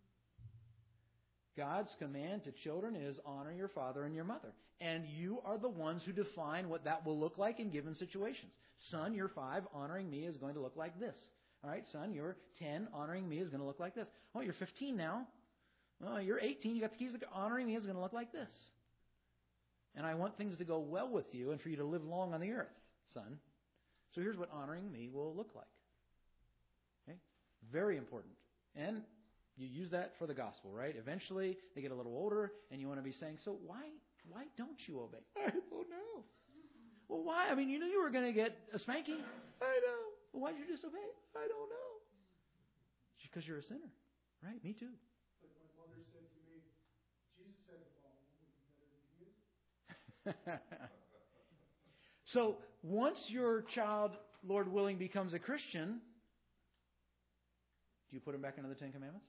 God's command to children is honor your father and your mother. And you are the ones who define what that will look like in given situations. Son, you're five, honoring me is going to look like this. All right, son, you're ten, honoring me is going to look like this. Oh, you're fifteen now. Oh, you're eighteen, you got the keys to honoring me is going to look like this. And I want things to go well with you and for you to live long on the earth, son. So here's what honoring me will look like. Okay? Very important. And you use that for the gospel, right? Eventually, they get a little older, and you want to be saying, so why why don't you obey? I don't know. Well, why? I mean, you knew you were going to get a spanking. I know. Well, why did you disobey? I don't know. It's because you're a sinner, right? Me too. Like my mother said to me, Jesus had to follow him would be better than he is. So once your child, Lord willing, becomes a Christian, do you put him back into the Ten Commandments?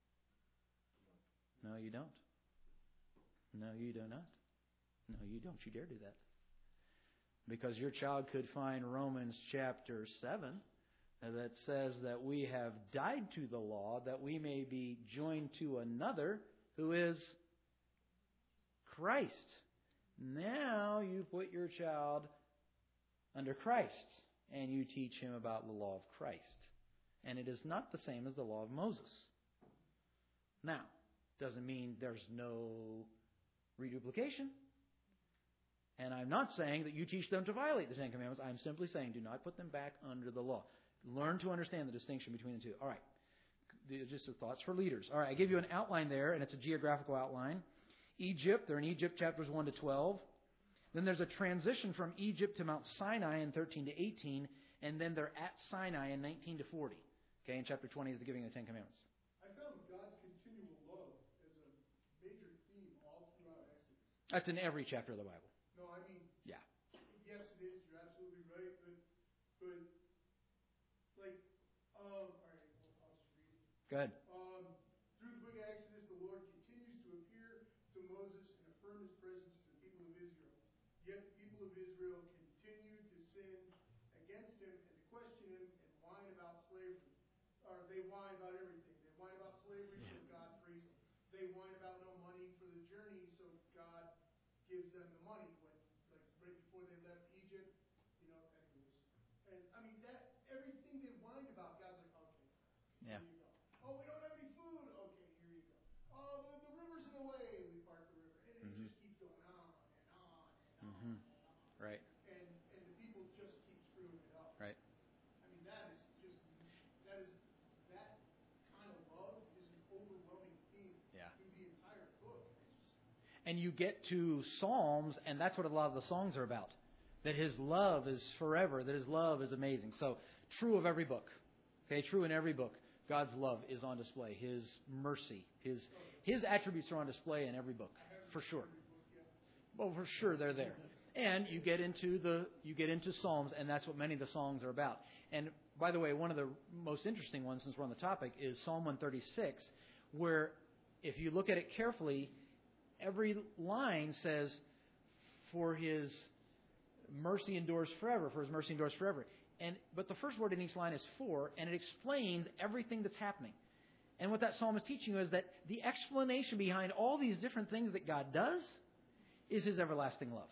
No, you don't. No, you do not. No, you don't. You dare do that. Because your child could find Romans chapter seven that says that we have died to the law that we may be joined to another who is Christ. Now you put your child under Christ and you teach him about the law of Christ. And it is not the same as the law of Moses. Now, doesn't mean there's no reduplication. And I'm not saying that you teach them to violate the Ten Commandments. I'm simply saying do not put them back under the law. Learn to understand the distinction between the two. All right. Just some thoughts for leaders. All right, I give you an outline there, and it's a geographical outline. Egypt, they're in Egypt chapters one to twelve. Then there's a transition from Egypt to Mount Sinai in thirteen to eighteen, and then they're at Sinai in nineteen to forty. Okay, and chapter twenty is the giving of the Ten Commandments. I found God's continual love as a major theme all throughout Exodus. That's in every chapter of the Bible. No, I mean, Yeah. yes, it is. You're absolutely right. But, but like, um, all right, well, I'll just read it. Go ahead. Um, through the book of Exodus, the Lord continues to appear to Moses and affirm his presence to the people of Israel. Yet the people of Israel continue to sin against him and to question him and whine about slavery. Or they whine about everything. They whine about slavery, so God frees them. They whine about no money for the journey, so God gives them the money. When, like right before they left Egypt, you know, anyways. And I mean that everything they whined about, God's like, okay, Yeah. here you go. Oh, we don't have any food. Okay, here you go. Oh, the, the river's in the way. We part the river, and it Mhm. just keeps going on and on and on Mhm. and on. Right. And and the people just keep screwing it up. Right. I mean, that is just that is that kind of love is an overwhelming theme Yeah. through the entire book. It's just, And you get to Psalms, and that's what a lot of the songs are about. That His love is forever, that His love is amazing. So, true of every book. Okay, true in every book. God's love is on display. His mercy, His His attributes are on display in every book, for sure. Well, for sure they're there. And you get into the you get into Psalms, and that's what many of the songs are about. And by the way, one of the most interesting ones, since we're on the topic, is Psalm one thirty-six, where if you look at it carefully, every line says, "For His mercy endures forever." For His mercy endures forever. And but the first word in each line is "for," and it explains everything that's happening. And what that psalm is teaching you is that the explanation behind all these different things that God does is His everlasting love.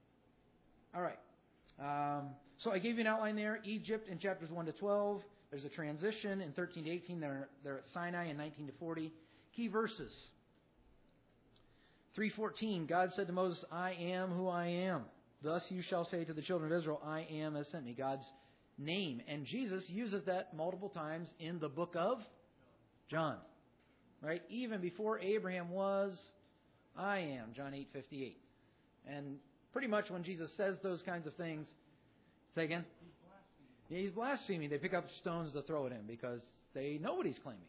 All right. Um, so I gave you an outline there. Egypt in chapters one to twelve. There's a transition in thirteen to eighteen. They're, they're at Sinai in nineteen to forty. Key verses. three fourteen, God said to Moses, "I am who I am. Thus you shall say to the children of Israel, I am has sent me." God's name. And Jesus uses that multiple times in the book of John. Right? Even before Abraham was, I am. John eight fifty-eight. And pretty much when Jesus says those kinds of things, say again? Yeah, he's blaspheming. They pick up stones to throw at him because they know what he's claiming.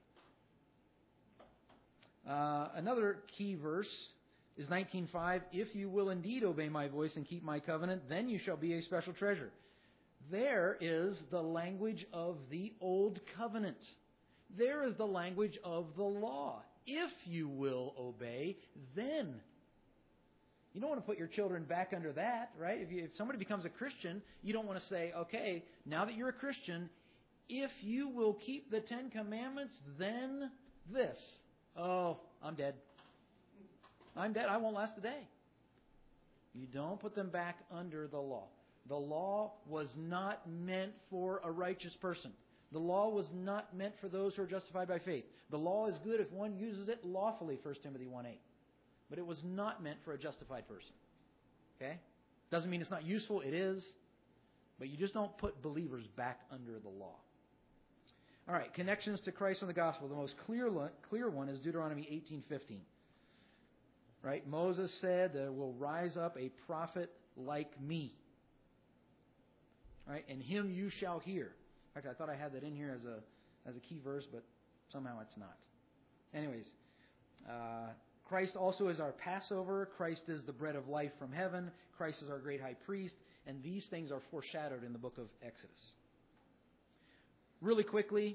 Uh, another key verse is nineteen five. "If you will indeed obey my voice and keep my covenant, then you shall be a special treasure." There is the language of the old covenant. There is the language of the law. If you will obey, then. You don't want to put your children back under that, right? If, you, if somebody becomes a Christian, you don't want to say, okay, now that you're a Christian, if you will keep the Ten Commandments, then this. Oh, I'm dead. I'm dead. I won't last a day. You don't put them back under the law. The law was not meant for a righteous person. The law was not meant for those who are justified by faith. The law is good if one uses it lawfully, First Timothy one eight. But it was not meant for a justified person. Okay? Doesn't mean it's not useful. It is. But you just don't put believers back under the law. All right. Connections to Christ and the gospel. The most clear clear one is Deuteronomy eighteen fifteen. Right? Moses said, "There will rise up a prophet like me. Right? And him you shall hear." In fact, I thought I had that in here as a as a key verse, but somehow it's not. Anyways, uh, Christ also is our Passover. Christ is the bread of life from heaven. Christ is our great high priest. And these things are foreshadowed in the book of Exodus. Really quickly,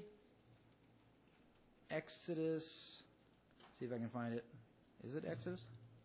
Exodus. See if I can find it. Is it Exodus?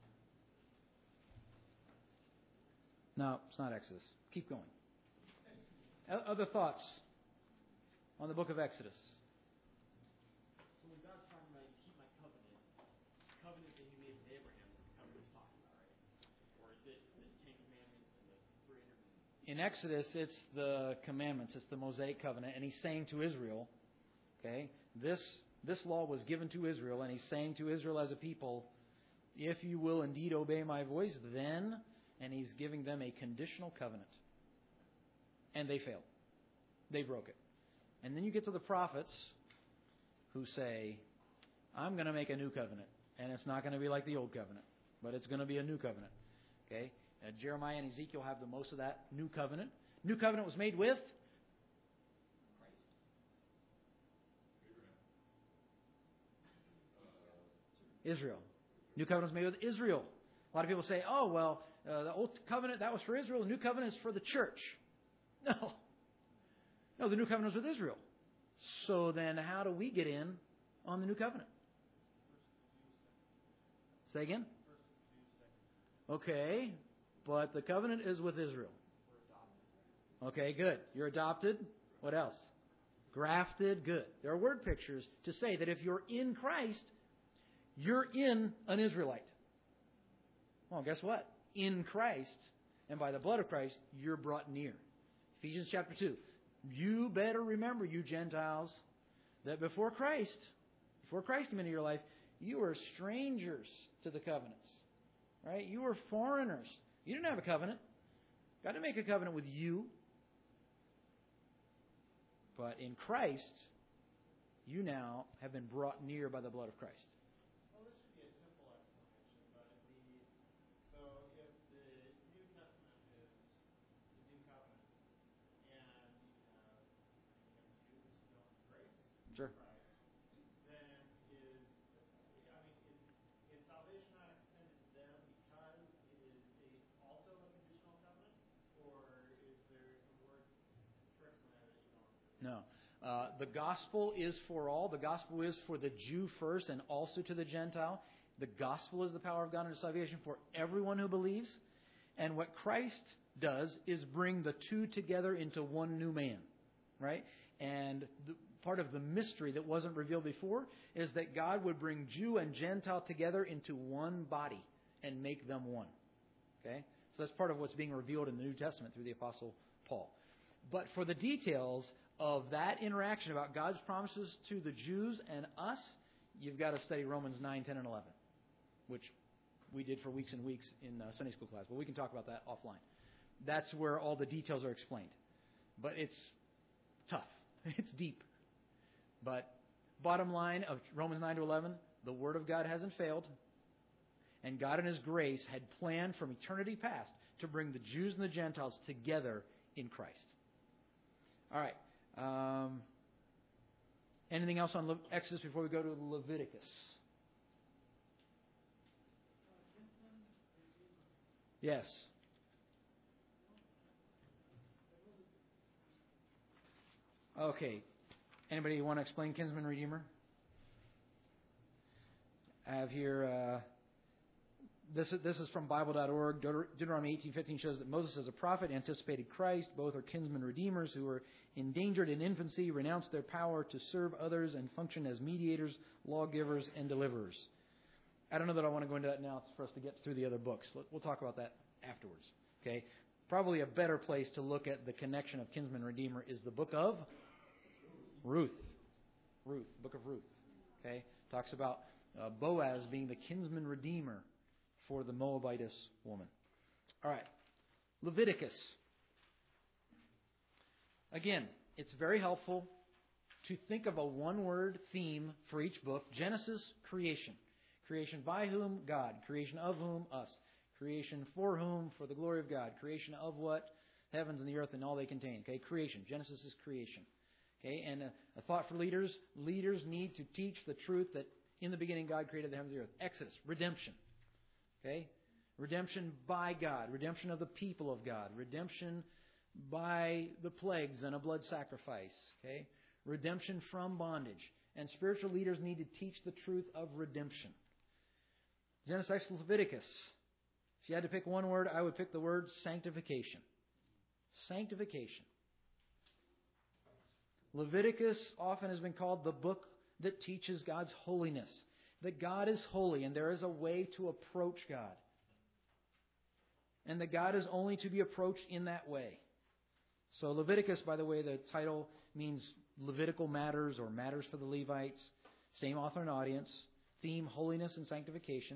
No, it's not Exodus. Keep going. Other thoughts on the book of Exodus? So when God's talking about keep my covenant, the covenant that He made with Abraham is the covenant He's talking about, right? Or is it the Ten Commandments and the three hundred? In Exodus, it's the commandments. It's the Mosaic covenant, and He's saying to Israel, okay, this this law was given to Israel, and He's saying to Israel as a people, if you will indeed obey my voice, then, and He's giving them a conditional covenant. And they failed. They broke it. And then you get to the prophets who say, I'm going to make a new covenant. And it's not going to be like the old covenant, but it's going to be a new covenant. Okay? Uh, Jeremiah and Ezekiel have the most of that new covenant. New covenant was made with Israel. New covenant was made with Israel. A lot of people say, oh, well, uh, the old covenant, that was for Israel. The new covenant is for the church. No. No, the new covenant was with Israel. So then how do we get in on the new covenant? Say again? Okay, but the covenant is with Israel. Okay, good. You're adopted. What else? Grafted. Good. There are word pictures to say that if you're in Christ, you're in an Israelite. Well, guess what? In Christ, and by the blood of Christ, you're brought near. Ephesians chapter two. You better remember, you Gentiles, that before Christ, before Christ came into your life, you were strangers to the covenants. Right? You were foreigners. You didn't have a covenant. God didn't make a covenant with you. But in Christ, you now have been brought near by the blood of Christ. Well, this should be a simple explanation, but the so if the New Testament is the New Covenant, and you have, you have Jews still in grace Sure. in Christ, then is I mean is is salvation not extended to them because it is a also a conditional covenant, or is there some word tricks in there that you don't understand? No. Uh, the gospel is for all. The gospel is for the Jew first and also to the Gentile. The gospel is the power of God unto salvation for everyone who believes. And what Christ does is bring the two together into one new man. Right? And the, part of the mystery that wasn't revealed before is that God would bring Jew and Gentile together into one body and make them one. Okay? So that's part of what's being revealed in the New Testament through the Apostle Paul. But for the details of that interaction about God's promises to the Jews and us, you've got to study Romans nine, ten, and eleven, which we did for weeks and weeks in uh, Sunday school class. But we can talk about that offline. That's where all the details are explained. But it's tough. It's deep. But bottom line of Romans nine to eleven, the Word of God hasn't failed. And God in His grace had planned from eternity past to bring the Jews and the Gentiles together in Christ. All right. Um, anything else on Le- Exodus before we go to Leviticus? Yes. Okay. Anybody want to explain kinsman redeemer? I have here. Uh, This is, this is from Bible dot org. Deut- Deuteronomy eighteen fifteen shows that Moses as a prophet anticipated Christ. Both are kinsmen redeemers who were endangered in infancy, renounced their power to serve others, and function as mediators, lawgivers, and deliverers. I don't know that I want to go into that now for us to get through the other books. We'll talk about that afterwards. Okay? Probably a better place to look at the connection of kinsman redeemer is the book of Ruth. Ruth, book of Ruth. Okay? Talks about uh, Boaz being the kinsman redeemer for the Moabitess woman. All right. Leviticus. Again, it's very helpful to think of a one-word theme for each book. Genesis, creation. Creation by whom? God. Creation of whom? Us. Creation for whom? For the glory of God. Creation of what? Heavens and the earth and all they contain. Okay, creation. Genesis is creation. Okay, and a, a thought for leaders. Leaders need to teach the truth that in the beginning God created the heavens and the earth. Exodus, redemption. Okay? Redemption by God. Redemption of the people of God. Redemption by the plagues and a blood sacrifice. Okay? Redemption from bondage. And spiritual leaders need to teach the truth of redemption. Genesis, Leviticus. If you had to pick one word, I would pick the word sanctification. Sanctification. Leviticus often has been called the book that teaches God's holiness. That God is holy and there is a way to approach God. And that God is only to be approached in that way. So Leviticus, by the way, the title means Levitical matters or matters for the Levites. Same author and audience. Theme, holiness and sanctification.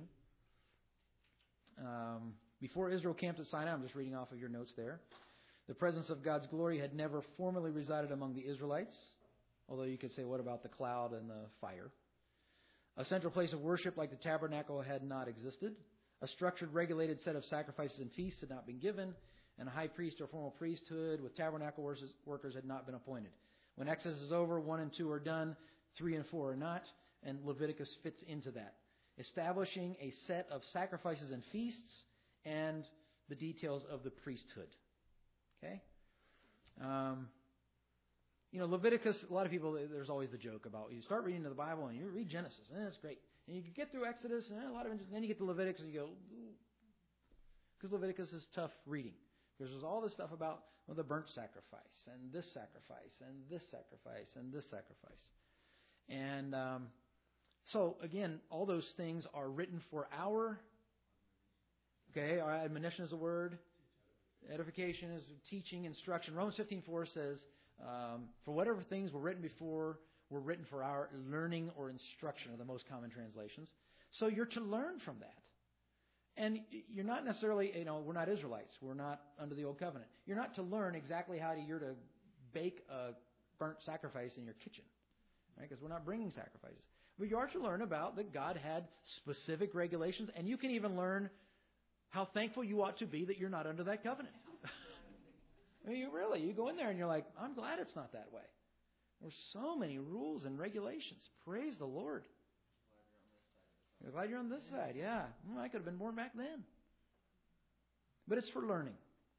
Um, before Israel camped at Sinai, I'm just reading off of your notes there. The presence of God's glory had never formally resided among the Israelites. Although you could say, what about the cloud and the fire? A central place of worship like the tabernacle had not existed. A structured, regulated set of sacrifices and feasts had not been given. And a high priest or formal priesthood with tabernacle workers had not been appointed. When Exodus is over, one and two are done, three and four are not. And Leviticus fits into that. establishing a set of sacrifices and feasts, and the details of the priesthood. Okay? Um, you know, Leviticus, a lot of people, there's always the joke about you start reading the Bible and you read Genesis, and it's great. And you get through Exodus, and a lot of and then you get to Leviticus, and you go, because Leviticus is tough reading. Because there's all this stuff about well, the burnt sacrifice, and this sacrifice, and this sacrifice, and this sacrifice. And um, so, again, all those things are written for our, okay, our admonition is a word, edification is teaching, instruction. Romans fifteen four says, um, for whatever things were written before were written for our learning or instruction, are the most common translations. So you're to learn from that. And you're not necessarily, you know, we're not Israelites. We're not under the old covenant. You're not to learn exactly how to, you're to bake a burnt sacrifice in your kitchen, right? Because we're not bringing sacrifices. But you are to learn about that God had specific regulations, and you can even learn how thankful you ought to be that you're not under that covenant. I mean, you really, you go in there and you're like, I'm glad it's not that way. There's so many rules and regulations. Praise the Lord. I'm glad you're on this side. Yeah. Well, I could have been born back then. But it's for learning.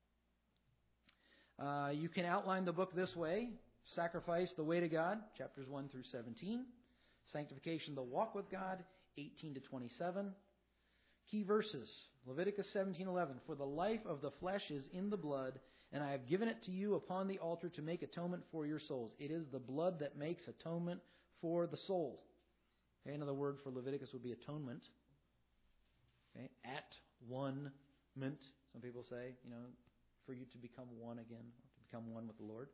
Uh, you can outline the book this way. Sacrifice, the way to God, chapters one through seventeen. Sanctification, the walk with God, eighteen to twenty-seven. Key verses, Leviticus seventeen eleven. For the life of the flesh is in the blood, and I have given it to you upon the altar to make atonement for your souls. It is the blood that makes atonement for the soul. Okay, another word for Leviticus would be atonement. Okay, at one ment, some people say, you know, for you to become one again, to become one with the Lord.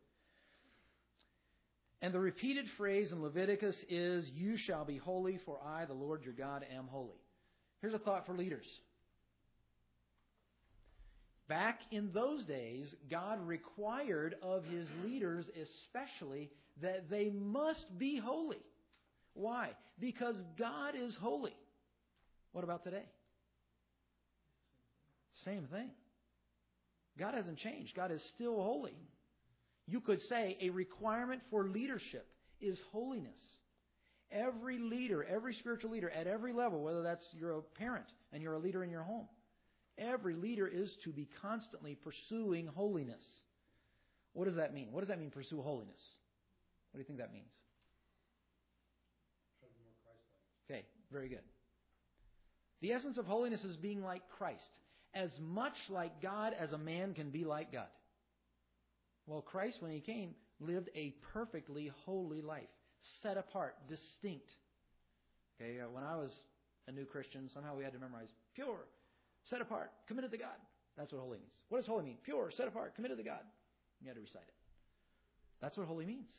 And the repeated phrase in Leviticus is, you shall be holy, for I, the Lord your God, am holy. Here's a thought for leaders. Back in those days, God required of His leaders especially that they must be holy. Why? Because God is holy. What about today? Same thing. God hasn't changed. God is still holy. You could say a requirement for leadership is holiness. Every leader, every spiritual leader at every level, whether that's you're a parent and you're a leader in your home, every leader is to be constantly pursuing holiness. What does that mean? What does that mean, pursue holiness? What do you think that means? Try to be more Christ-like. Okay, very good. The essence of holiness is being like Christ. As much like God as a man can be like God. Well, Christ, when He came, lived a perfectly holy life. Set apart, distinct. Okay, uh, when I was a new Christian, somehow we had to memorize pure, set apart, committed to God. That's what holy means. What does holy mean? Pure, set apart, committed to God. You had to recite it. That's what holy means.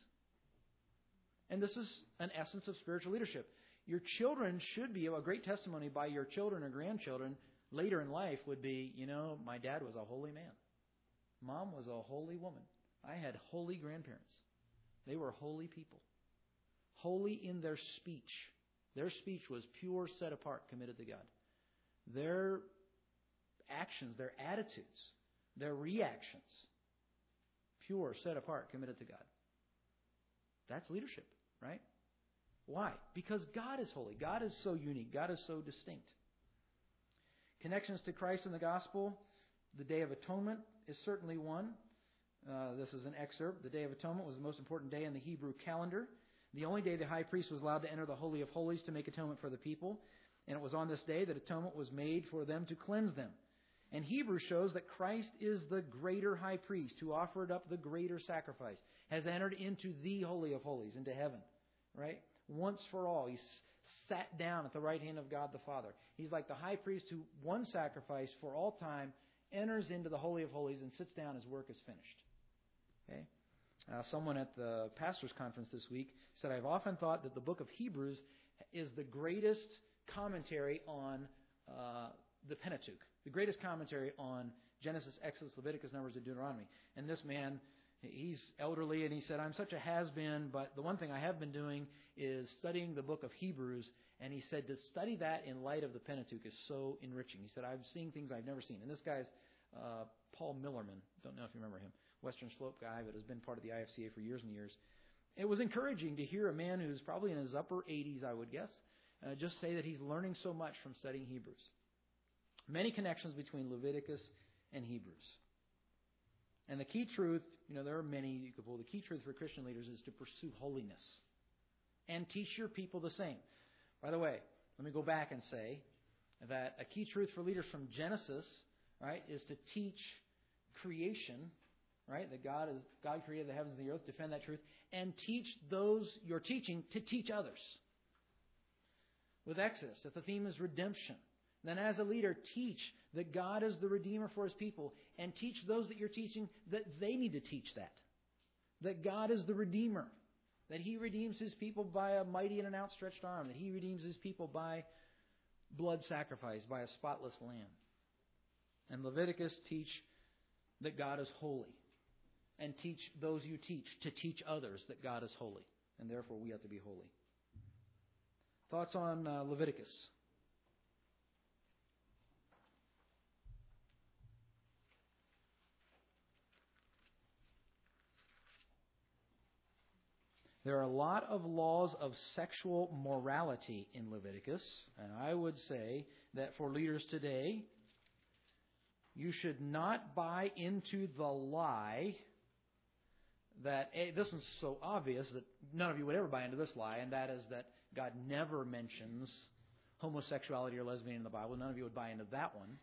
And this is an essence of spiritual leadership. Your children should be, a great testimony by your children or grandchildren later in life would be, you know, my dad was a holy man. Mom was a holy woman. I had holy grandparents. They were holy people. Holy in their speech. Their speech was pure, set apart, committed to God. Their actions, their attitudes, their reactions, pure, set apart, committed to God. That's leadership, right? Why? Because God is holy. God is so unique. God is so distinct. Connections to Christ and the gospel. The Day of Atonement is certainly one. Uh, this is an excerpt. The Day of Atonement was the most important day in the Hebrew calendar. The only day the high priest was allowed to enter the Holy of Holies to make atonement for the people. And it was on this day that atonement was made for them to cleanse them. And Hebrews shows that Christ is the greater high priest who offered up the greater sacrifice, has entered into the Holy of Holies, into heaven, right? Once for all. He's sat down at the right hand of God the Father. He's like the high priest who, one sacrifice for all time, enters into the Holy of Holies and sits down. His work is finished. Okay? Uh, someone at the pastor's conference this week said, I've often thought that the book of Hebrews is the greatest commentary on uh, the Pentateuch, the greatest commentary on Genesis, Exodus, Leviticus, Numbers, and Deuteronomy. And this man, he's elderly, and he said, I'm such a has-been, but the one thing I have been doing is studying the book of Hebrews. And he said to study that in light of the Pentateuch is so enriching. He said, I've seen things I've never seen. And this guy's uh, Paul Millerman. Don't know if you remember him. Western Slope guy, but has been part of the I F C A for years and years. It was encouraging to hear a man who's probably in his upper eighties, I would guess, uh, just say that he's learning so much from studying Hebrews. Many connections between Leviticus and Hebrews. And the key truth, you know, there are many you could pull. The key truth for Christian leaders is to pursue holiness and teach your people the same. By the way, let me go back and say that a key truth for leaders from Genesis, right, is to teach creation, right, that God is God created the heavens and the earth, defend that truth, and teach those you're teaching to teach others. With Exodus, if the theme is redemption, then as a leader, teach that God is the Redeemer for His people, and teach those that you're teaching that they need to teach that. That God is the Redeemer. That He redeems His people by a mighty and an outstretched arm. That He redeems His people by blood sacrifice, by a spotless lamb. And Leviticus, teach that God is holy. And teach those you teach to teach others that God is holy. And therefore we have to be holy. Thoughts on uh, Leviticus? There are a lot of laws of sexual morality in Leviticus, and I would say that for leaders today, you should not buy into the lie that, A, this one's so obvious that none of you would ever buy into this lie, and that is that God never mentions homosexuality or lesbian in the Bible. None of you would buy into that one.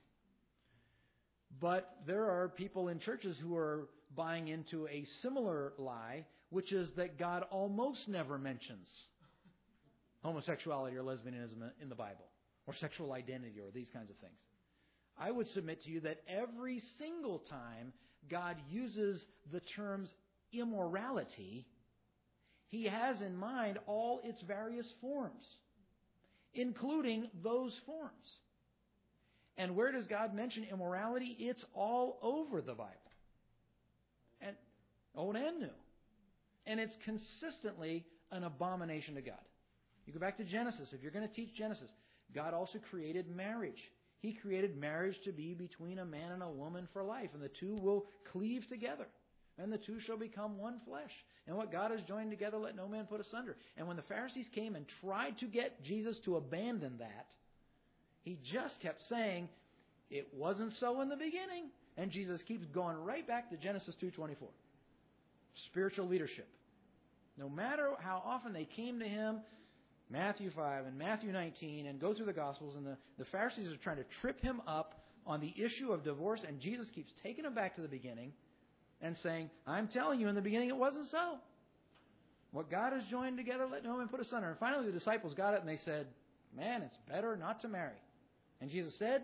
But there are people in churches who are buying into a similar lie, which is that God almost never mentions homosexuality or lesbianism in the Bible, or sexual identity, or these kinds of things. I would submit to you that every single time God uses the terms immorality, He has in mind all its various forms, including those forms. And where does God mention immorality? It's all over the Bible. And Old and New. And it's consistently an abomination to God. You go back to Genesis. If you're going to teach Genesis, God also created marriage. He created marriage to be between a man and a woman for life. And the two will cleave together. And the two shall become one flesh. And what God has joined together, let no man put asunder. And when the Pharisees came and tried to get Jesus to abandon that, He just kept saying, it wasn't so in the beginning. And Jesus keeps going right back to Genesis two twenty-four. Spiritual leadership. No matter how often they came to Him, Matthew five and Matthew nineteen, and go through the Gospels, and the, the Pharisees are trying to trip Him up on the issue of divorce, and Jesus keeps taking them back to the beginning and saying, I'm telling you, in the beginning it wasn't so. What God has joined together, let no man put asunder. And finally the disciples got it, and they said, man, it's better not to marry. And Jesus said,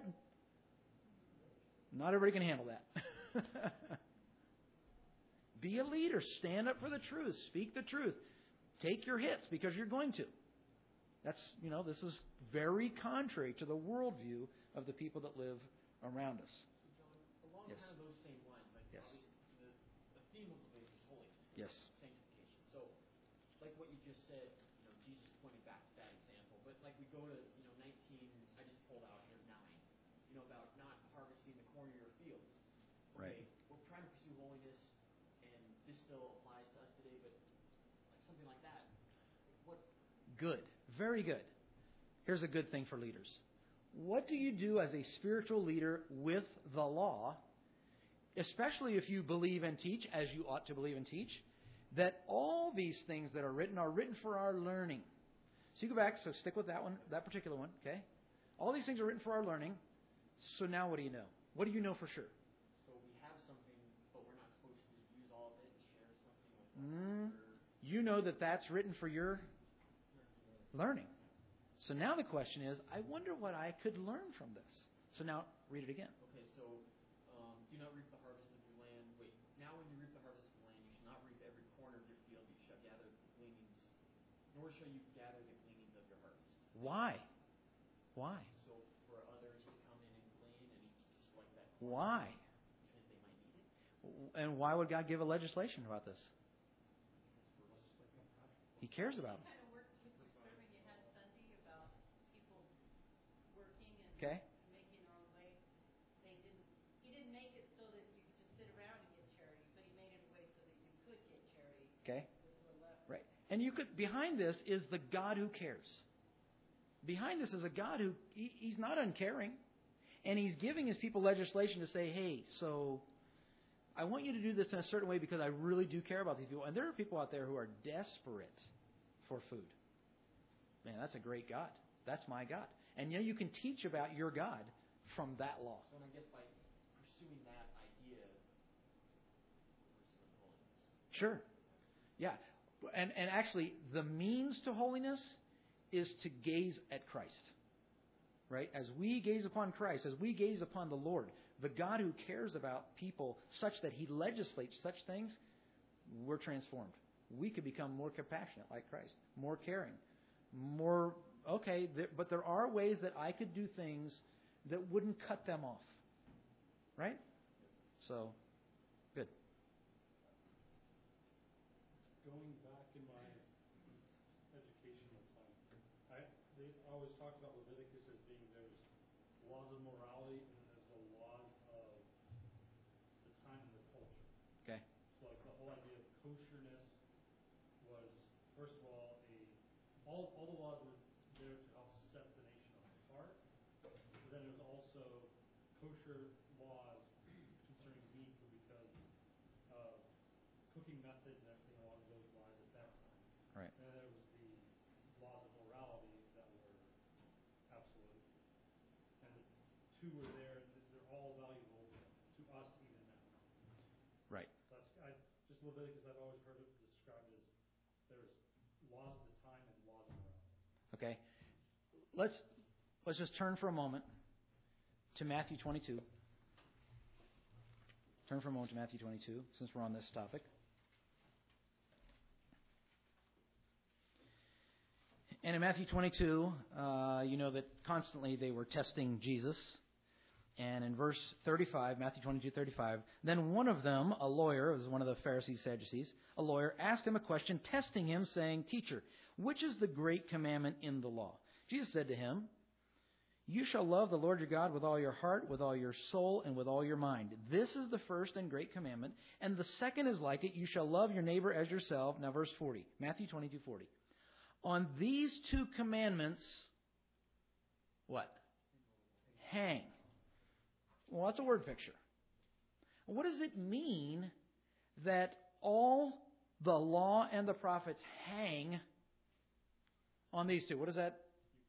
not everybody can handle that. Be a leader. Stand up for the truth. Speak the truth. Take your hits because you're going to. That's, you know, this is very contrary to the worldview of the people that live around us. So, John, along Yes. kind of those same lines, like Yes. obviously the, the theme of the book is holiness. Yes. Sanctification. So, like what you just said, you know, Jesus pointed back to that example. But like we go to, you know, nineteen, I just pulled out here nine, you know, about not harvesting the corn of your fields. Okay, Right. we're trying to pursue holiness, and this still applies to us today, but like something like that. What? Good. Very good. Here's a good thing for leaders. What do you do as a spiritual leader with the law, especially if you believe and teach, as you ought to believe and teach, that all these things that are written are written for our learning? So you go back, so stick with that one, that particular one, okay? All these things are written for our learning. So now what do you know? What do you know for sure? So we have something, but we're not supposed to use all of it and share something with Mm, others. or- you know that that's written for your learning. So now the question is, I wonder what I could learn from this. So now read it again. Okay, so um, do not reap the harvest of your land. Wait, now when you reap the harvest of the land, you shall not reap every corner of your field. You shall gather the gleanings, nor shall you gather the gleanings of your harvest. Why? Why? So for others to come in and glean and select that. Why? Because they might need it. And why would God give a legislation about this? He cares about them. Kind of works with the sermon you had Sunday about people working and Okay. making their own way. They didn't. He didn't make it so that you could just sit around and get charity, but he made it a way so that you could get charity. Okay. With the left. Right. And you could behind this is the God who cares. behind this is a God who he, he's not uncaring. And he's giving his people legislation to say, hey, so I want you to do this in a certain way because I really do care about these people. And there are people out there who are desperate for food. Man, that's a great God. That's my God. And you know, you can teach about your God from that law. So I guess by pursuing that idea, pursuing holiness. Sure. Yeah. And and actually, the means to holiness is to gaze at Christ. Right? As we gaze upon Christ, as we gaze upon the Lord, the God who cares about people such that he legislates such things, we're transformed. We could become more compassionate like Christ, more caring, more, okay, th- but there are ways that I could do things that wouldn't cut them off. Right? So, good. Going back in my educational time, I they always talked about Leviticus as being there's laws of morality and then there's the laws of the time and the culture. Okay. So like the whole idea of kosherness was, first of all, a all all the laws were there to help set the nation apart. But then there's also kosher laws concerning meat because of cooking methods and everything along those lines at that time. Right. And then there was the laws of morality that were absolute. And the two were there, they're all valuable to us even now. Right. So that's, I, just Leviticus, I've always heard it described as there's laws of the time and laws of morality. Okay. Let's let's just turn for a moment to Matthew twenty-two. Turn for a moment to Matthew twenty-two, since we're on this topic. And in Matthew twenty-two, uh, you know that constantly they were testing Jesus. And in verse thirty-five, Matthew twenty-two, thirty-five, then one of them, a lawyer, it was one of the Pharisees, Sadducees, a lawyer, asked him a question, testing him, saying, Teacher, which is the great commandment in the law? Jesus said to him, You shall love the Lord your God with all your heart, with all your soul, and with all your mind. This is the first and great commandment. And the second is like it, you shall love your neighbor as yourself. Now verse forty, Matthew twenty-two, forty. On these two commandments, what? Hang. Well, that's a word picture. What does it mean that all the law and the prophets hang on these two? What is that?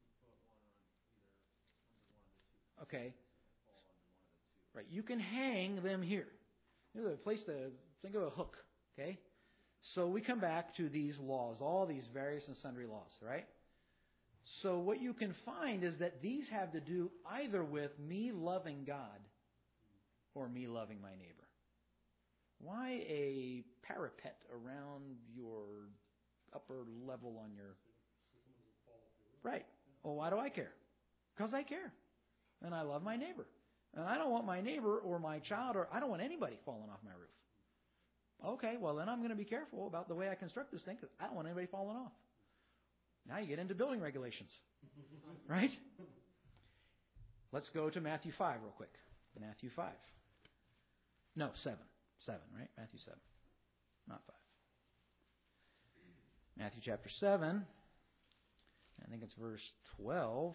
Okay. Right. You can hang them here. There's a place to think of a hook. Okay. So we come back to these laws, all these various and sundry laws, right? So what you can find is that these have to do either with me loving God or me loving my neighbor. Why a parapet around your upper level on your... Right. Well, why do I care? Because I care. And I love my neighbor. And I don't want my neighbor or my child or I don't want anybody falling off my roof. Okay, well then I'm going to be careful about the way I construct this thing because I don't want anybody falling off. Now you get into building regulations. Right? Let's go to Matthew five real quick. Matthew five. No, seven. seven, right? Matthew seven. Not five. Matthew chapter seven. I think it's verse twelve.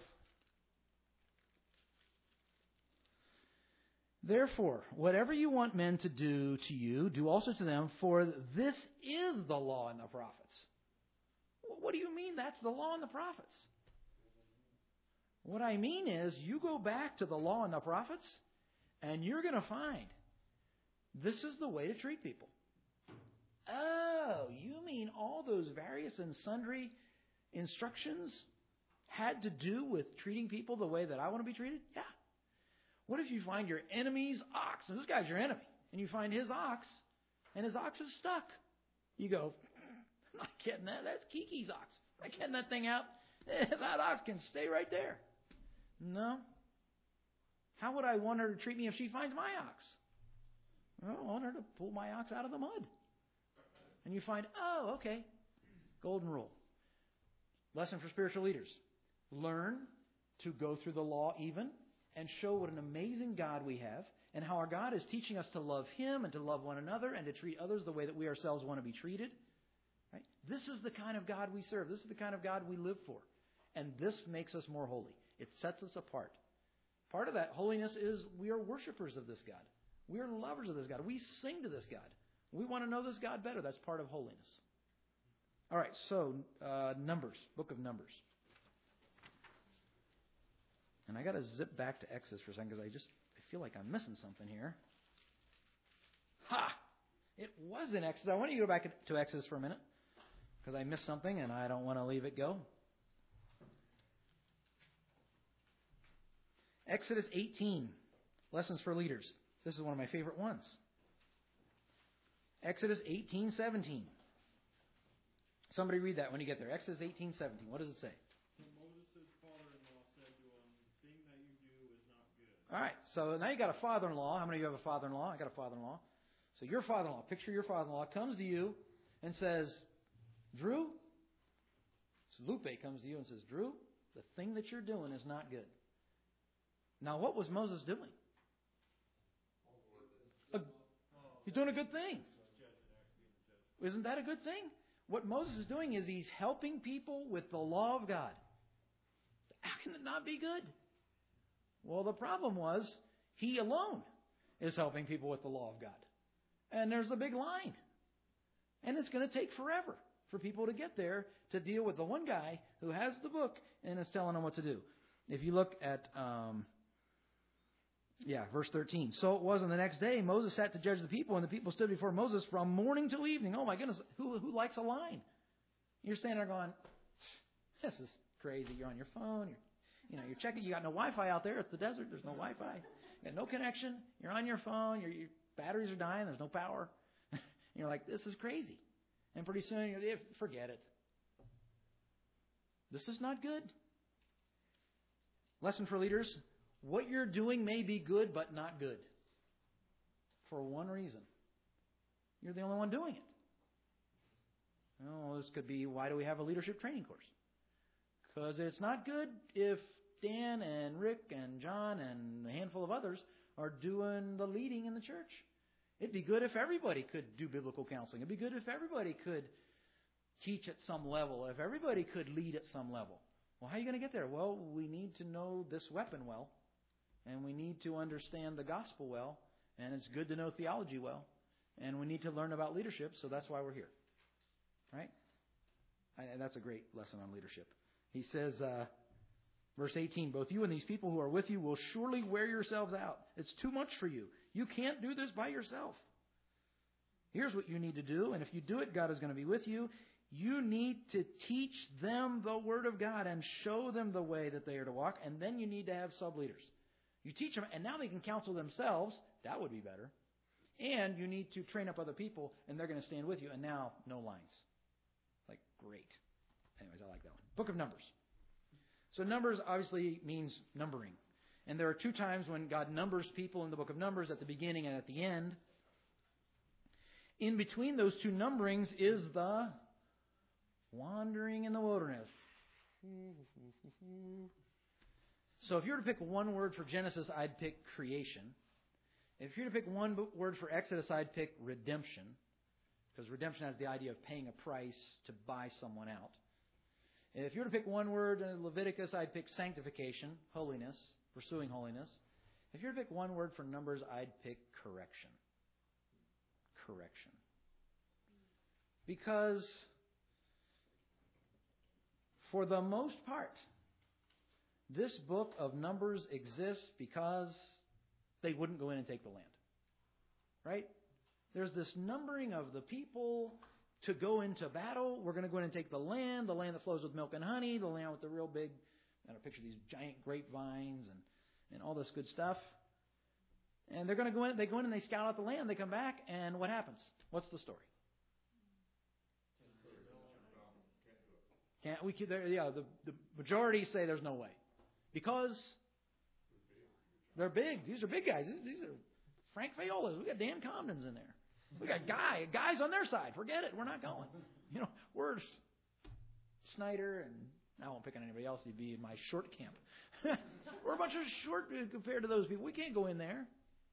Therefore, whatever you want men to do to you, do also to them, for this is the law and the prophets. What do you mean that's the law and the prophets? What I mean is, you go back to the law and the prophets, and you're going to find this is the way to treat people. Oh, you mean all those various and sundry instructions had to do with treating people the way that I want to be treated? Yeah. What if you find your enemy's ox, and this guy's your enemy, and you find his ox, and his ox is stuck? You go, I'm not getting that. That's Kiki's ox. I'm not getting that thing out. That ox can stay right there. No. How would I want her to treat me if she finds my ox? Well, I want her to pull my ox out of the mud. And you find, oh, okay. Golden rule. Lesson for spiritual leaders. Learn to go through the law even and show what an amazing God we have and how our God is teaching us to love Him and to love one another and to treat others the way that we ourselves want to be treated. Right? This is the kind of God we serve. This is the kind of God we live for. and this makes us more holy. It sets us apart. Part of that holiness is we are worshipers of this God. We are lovers of this God. We sing to this God. We want to know this God better. That's part of holiness. All right, so uh, Numbers, book of Numbers. And I got to zip back to Exodus for a second because I just I feel like I'm missing something here. Ha! It was in Exodus. I want you to go back to Exodus for a minute because I missed something and I don't want to leave it go. Exodus eighteen, Lessons for Leaders. This is one of my favorite ones. Exodus eighteen seventeen. Somebody read that when you get there. Exodus eighteen seventeen. What does it say? So Moses' father-in-law said to him, "The thing that you do is not good." All right. So now you got a father-in-law. How many of you have a father-in-law? I got a father-in-law. So your father-in-law, picture your father-in-law, comes to you and says, Drew, so Lupe comes to you and says, Drew, the thing that you're doing is not good. Now, what was Moses doing? A, he's doing a good thing. Isn't that a good thing? What Moses is doing is he's helping people with the law of God. How can it not be good? Well, the problem was he alone is helping people with the law of God. And there's a big line. And it's going to take forever for people to get there to deal with the one guy who has the book and is telling them what to do. If you look at, um, yeah, verse thirteen. So it was on the next day, Moses sat to judge the people, and the people stood before Moses from morning till evening. Oh my goodness, who, who likes a line? You're standing there going, this is crazy. You're on your phone. You're, you know, you're checking. You got no Wi-Fi out there. It's the desert. There's no Wi-Fi. You got no connection. You're on your phone. Your, your batteries are dying. There's no power. You're like, this is crazy. And pretty soon, you're, forget it. This is not good. Lesson for leaders. What you're doing may be good, but not good. For one reason. You're the only one doing it. Oh, this could be, why do we have a leadership training course? Because it's not good if Dan and Rick and John and a handful of others are doing the leading in the church. It'd be good if everybody could do biblical counseling. It'd be good if everybody could teach at some level, if everybody could lead at some level. Well, how are you going to get there? Well, we need to know this weapon well, and we need to understand the gospel well, and it's good to know theology well, and we need to learn about leadership, so that's why we're here. Right? And that's a great lesson on leadership. He says, uh, verse eighteen, both you and these people who are with you will surely wear yourselves out. It's too much for you. You can't do this by yourself. Here's what you need to do, and if you do it, God is going to be with you. You need to teach them the Word of God and show them the way that they are to walk, and then you need to have sub-leaders. You teach them, and now they can counsel themselves. That would be better. And you need to train up other people, and they're going to stand with you, and now no lines. Like, great. Anyways, I like that one. Book of Numbers. So Numbers obviously means numbering. And there are two times when God numbers people in the book of Numbers, at the beginning and at the end. In between those two numberings is the wandering in the wilderness. So if you were to pick one word for Genesis, I'd pick creation. If you were to pick one word for Exodus, I'd pick redemption. Because redemption has the idea of paying a price to buy someone out. If you were to pick one word in Leviticus, I'd pick sanctification, holiness, pursuing holiness. If you were to pick one word for Numbers, I'd pick correction. Correction. Because for the most part, this book of Numbers exists because they wouldn't go in and take the land. Right? There's this numbering of the people to go into battle. We're going to go in and take the land, the land that flows with milk and honey, the land with the real big, I don't picture these giant grapevines and, and all this good stuff. And they're going to go in, they go in and they scout out the land, they come back, and what happens? What's the story? Can't we? Yeah, the, the majority say there's no way. Because they're big. These are big guys. These, these are Frank Violas. We got Dan Comdens in there. We got guy guys on their side. Forget it. We're not going. You know, we're Snyder, and I won't pick on anybody else. He'd be in my short camp. We're a bunch of short compared to those people. We can't go in there.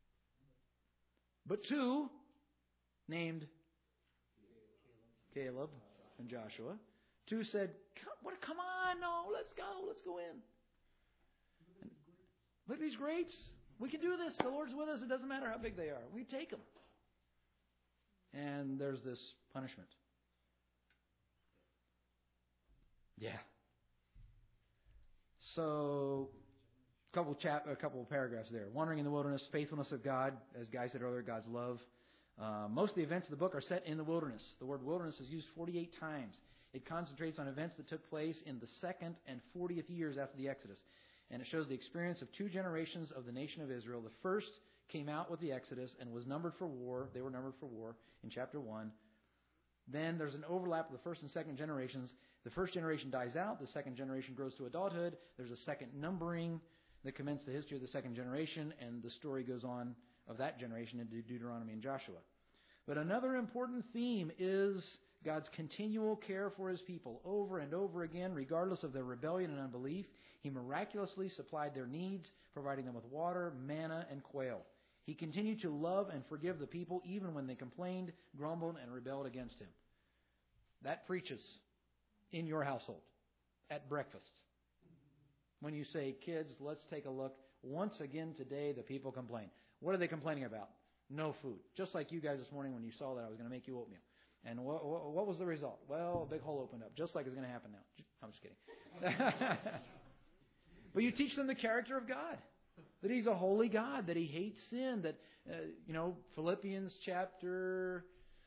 But two, named Caleb and Joshua, Two said, come, what, come on, no, let's go, let's go in. And look at these grapes. We can do this. The Lord's with us. It doesn't matter how big they are. We take them. And there's this punishment. Yeah. So, a couple chap, a couple of paragraphs there. Wandering in the wilderness, faithfulness of God, as Guy said earlier, God's love. Uh, most of the events of the book are set in the wilderness. The word wilderness is used forty-eight times. It concentrates on events that took place in the second and fortieth years after the Exodus. And it shows the experience of two generations of the nation of Israel. The first came out with the Exodus and was numbered for war. They were numbered for war in chapter one. Then there's an overlap of the first and second generations. The first generation dies out. The second generation grows to adulthood. There's a second numbering that commenced the history of the second generation. And the story goes on of that generation into Deuteronomy and Joshua. But another important theme is God's continual care for His people. Over and over again, regardless of their rebellion and unbelief, He miraculously supplied their needs, providing them with water, manna, and quail. He continued to love and forgive the people even when they complained, grumbled, and rebelled against Him. That preaches in your household at breakfast. When you say, kids, let's take a look. Once again today, the people complain. What are they complaining about? No food. Just like you guys this morning when you saw that I was going to make you oatmeal. And what, what was the result? Well, a big hole opened up, just like it's going to happen now. I'm just kidding. But you teach them the character of God. That He's a holy God, that He hates sin, that, uh, you know, Philippians chapter,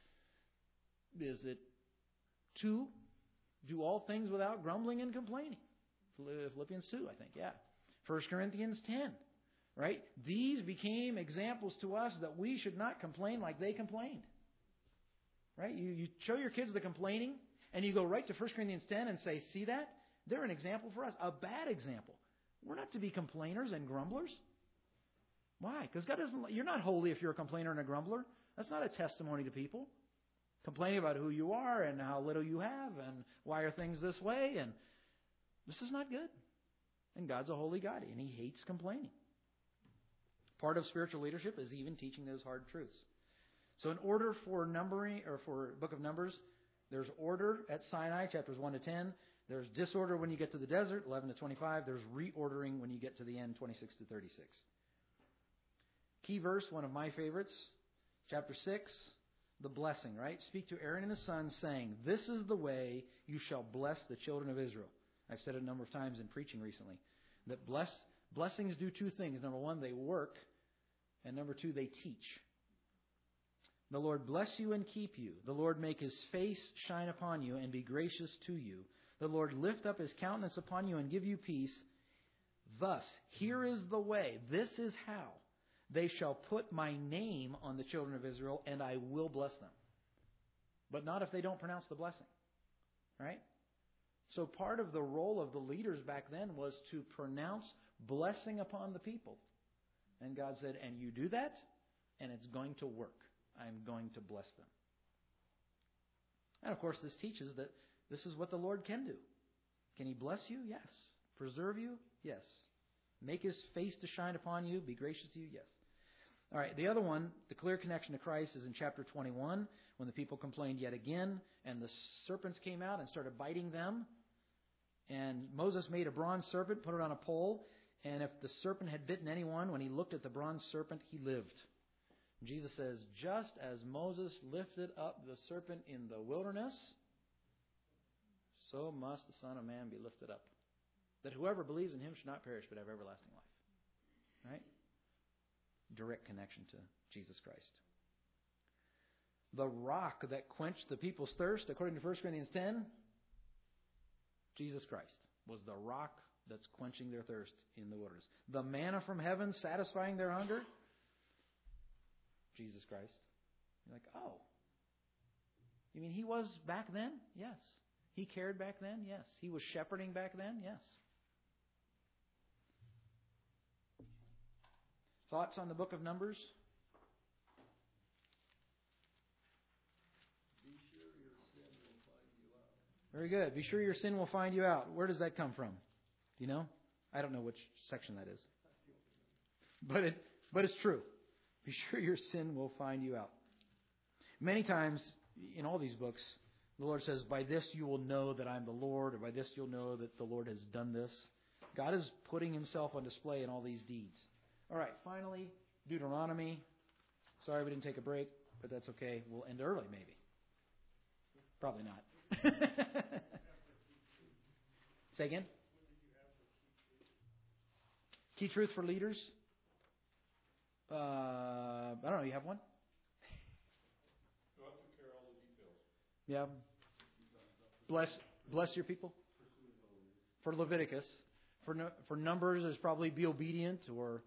is it two? Do all things without grumbling and complaining. Philippians two, I think, yeah. First Corinthians ten, right? These became examples to us that we should not complain like they complained. Right? You, you show your kids the complaining, and you go right to First Corinthians ten and say, see that? They're an example for us, a bad example. We're not to be complainers and grumblers. Why? Because God doesn't. You're not holy if you're a complainer and a grumbler. That's not a testimony to people. Complaining about who you are and how little you have and why are things this way, and this is not good. And God's a holy God, and He hates complaining. Part of spiritual leadership is even teaching those hard truths. So in order for numbering, or for Book of Numbers, there's order at Sinai, chapters one to ten. There's disorder when you get to the desert, eleven to twenty-five. There's reordering when you get to the end, twenty-six to thirty-six. Key verse, one of my favorites, chapter six, the blessing, right? Speak to Aaron and his sons, saying, this is the way you shall bless the children of Israel. I've said it a number of times in preaching recently, that bless, blessings do two things. Number one, they work, and number two, they teach. The Lord bless you and keep you. The Lord make His face shine upon you and be gracious to you. The Lord lift up His countenance upon you and give you peace. Thus, here is the way. This is how they shall put my name on the children of Israel, and I will bless them. But not if they don't pronounce the blessing. Right? So part of the role of the leaders back then was to pronounce blessing upon the people. And God said, and you do that, and it's going to work. I'm going to bless them. And of course, this teaches that this is what the Lord can do. Can He bless you? Yes. Preserve you? Yes. Make His face to shine upon you? Be gracious to you? Yes. All right, the other one, the clear connection to Christ, is in chapter twenty-one, when the people complained yet again, and the serpents came out and started biting them. And Moses made a bronze serpent, put it on a pole, and if the serpent had bitten anyone, when he looked at the bronze serpent, he lived. Jesus says, just as Moses lifted up the serpent in the wilderness, so must the Son of Man be lifted up, that whoever believes in Him should not perish but have everlasting life. Right? Direct connection to Jesus Christ. The rock that quenched the people's thirst, according to First Corinthians ten, Jesus Christ was the rock that's quenching their thirst in the wilderness. The manna from heaven satisfying their hunger, Jesus Christ. You're like, oh. You mean He was back then? Yes. He cared back then? Yes. He was shepherding back then? Yes. Thoughts on the book of Numbers? Be sure your sin will find you out. Very good. Be sure your sin will find you out. Where does that come from? Do you know? I don't know which section that is. But it, but it's true. Be sure your sin will find you out. Many times in all these books, The Lord says, by this you will know that I'm the Lord, or by this you'll know that the Lord has done this. God is putting himself on display in all these deeds. All right, finally, Deuteronomy. Sorry we didn't take a break, but that's okay. We'll end early, maybe. Probably not. Say again? Key truth for leaders? Uh, I don't know. You have one? Go out to care all the details. Yeah. Bless, bless your people. For Leviticus. For no, for Numbers, is probably be obedient or.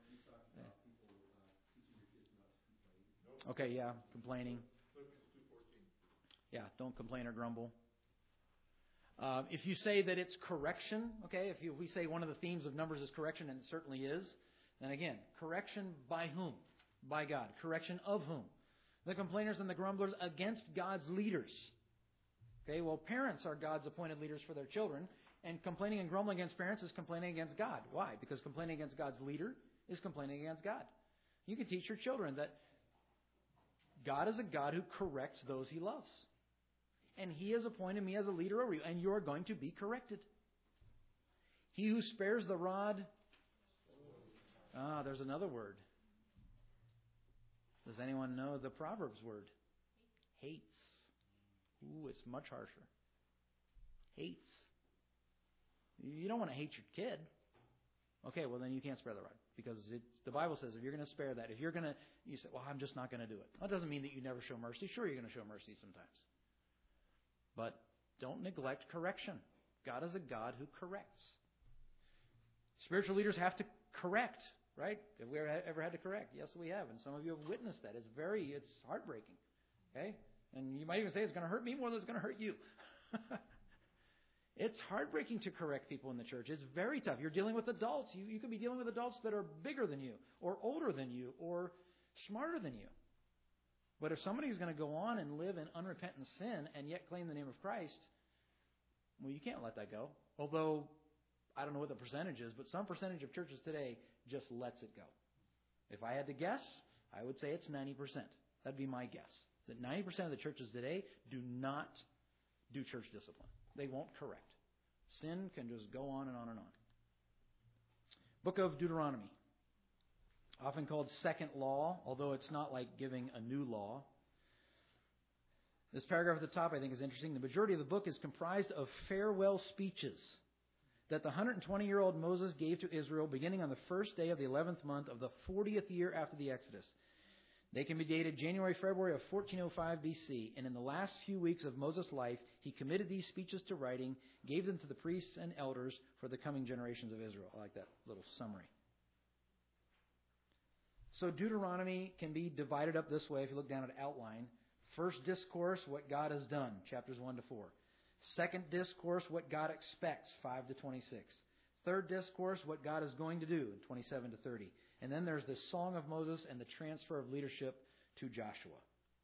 Okay, yeah, complaining. Yeah, don't complain or grumble. Uh, if you say that it's correction, okay, if, you, if we say one of the themes of Numbers is correction, and it certainly is, then again, correction by whom? By God. Correction of whom? The complainers and the grumblers against God's leaders. Okay, well, parents are God's appointed leaders for their children, and complaining and grumbling against parents is complaining against God. Why? Because complaining against God's leader is complaining against God. You can teach your children that God is a God who corrects those he loves. And he has appointed me as a leader over you, and you are going to be corrected. He who spares the rod... Ah, there's another word. Does anyone know the Proverbs word? Hates. Ooh, it's much harsher. Hates. You don't want to hate your kid. Okay, well then you can't spare the rod. Because it's, the Bible says if you're going to spare that, if you're going to... You say, well, I'm just not going to do it. That doesn't mean that you never show mercy. Sure, you're going to show mercy sometimes. But don't neglect correction. God is a God who corrects. Spiritual leaders have to correct, right? Have we ever had to correct? Yes, we have. And some of you have witnessed that. It's very, it's heartbreaking. Okay? And you might even say it's going to hurt me more than it's going to hurt you. It's heartbreaking to correct people in the church. It's very tough. You're dealing with adults. You, you could be dealing with adults that are bigger than you, or older than you, or smarter than you. But if somebody's going to go on and live in unrepentant sin and yet claim the name of Christ, well, you can't let that go. Although, I don't know what the percentage is, but some percentage of churches today just lets it go. If I had to guess, I would say it's ninety percent. That'd be my guess. That ninety percent of the churches today do not do church discipline. They won't correct. Sin can just go on and on and on. Book of Deuteronomy. Often called second law, although it's not like giving a new law. This paragraph at the top I think is interesting. The majority of the book is comprised of farewell speeches that the one hundred twenty-year-old Moses gave to Israel beginning on the first day of the eleventh month of the fortieth year after the Exodus. They can be dated January, February of fourteen oh five B C, and in the last few weeks of Moses' life, he committed these speeches to writing, gave them to the priests and elders for the coming generations of Israel. I like that little summary. So Deuteronomy can be divided up this way if you look down at outline. First discourse, what God has done, chapters one to four. Second discourse, what God expects, five to twenty-six. Third discourse, what God is going to do, twenty-seven to thirty. And then there's the Song of Moses and the transfer of leadership to Joshua.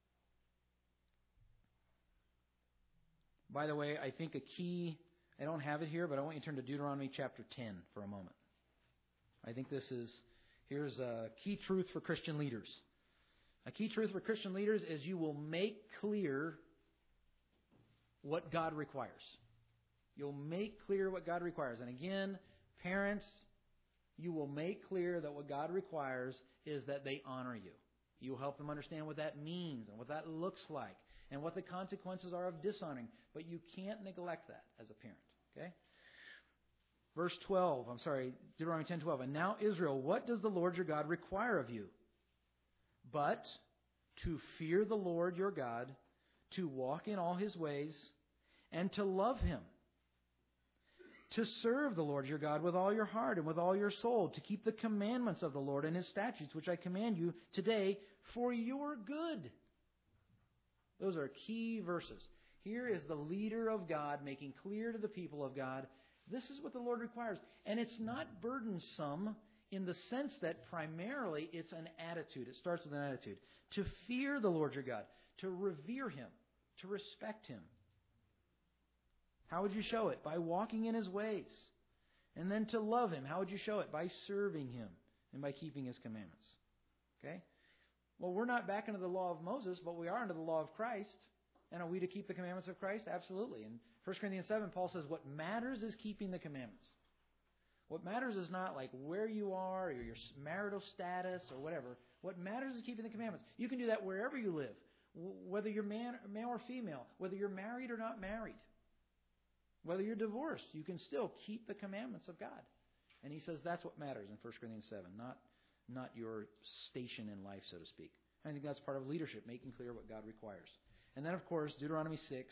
By the way, I think a key, I don't have it here, but I want you to turn to Deuteronomy chapter ten for a moment. I think this is, here's a key truth for Christian leaders. A key truth for Christian leaders is you will make clear what God requires. You'll make clear what God requires. And again, parents, you will make clear that what God requires is that they honor you. You'll help them understand what that means and what that looks like and what the consequences are of dishonoring. But you can't neglect that as a parent. Okay? Verse twelve, I'm sorry, Deuteronomy ten twelve. And now, Israel, what does the Lord your God require of you? But to fear the Lord your God, to walk in all his ways, and to love him. To serve the Lord your God with all your heart and with all your soul, to keep the commandments of the Lord and his statutes, which I command you today for your good. Those are key verses. Here is the leader of God making clear to the people of God, this is what the Lord requires. And it's not burdensome in the sense that primarily it's an attitude. It starts with an attitude. To fear the Lord your God, to revere him, to respect him. How would you show it? By walking in his ways. And then to love him. How would you show it? By serving him and by keeping his commandments. Okay? Well, we're not back into the law of Moses, but we are under the law of Christ. And are we to keep the commandments of Christ? Absolutely. In First Corinthians seven, Paul says what matters is keeping the commandments. What matters is not like where you are or your marital status or whatever. What matters is keeping the commandments. You can do that wherever you live, whether you're man, male or female, whether you're married or not married, whether you're divorced. You can still keep the commandments of God. And he says that's what matters in First Corinthians seven, not, not your station in life, so to speak. I think that's part of leadership, making clear what God requires. And then, of course, Deuteronomy six,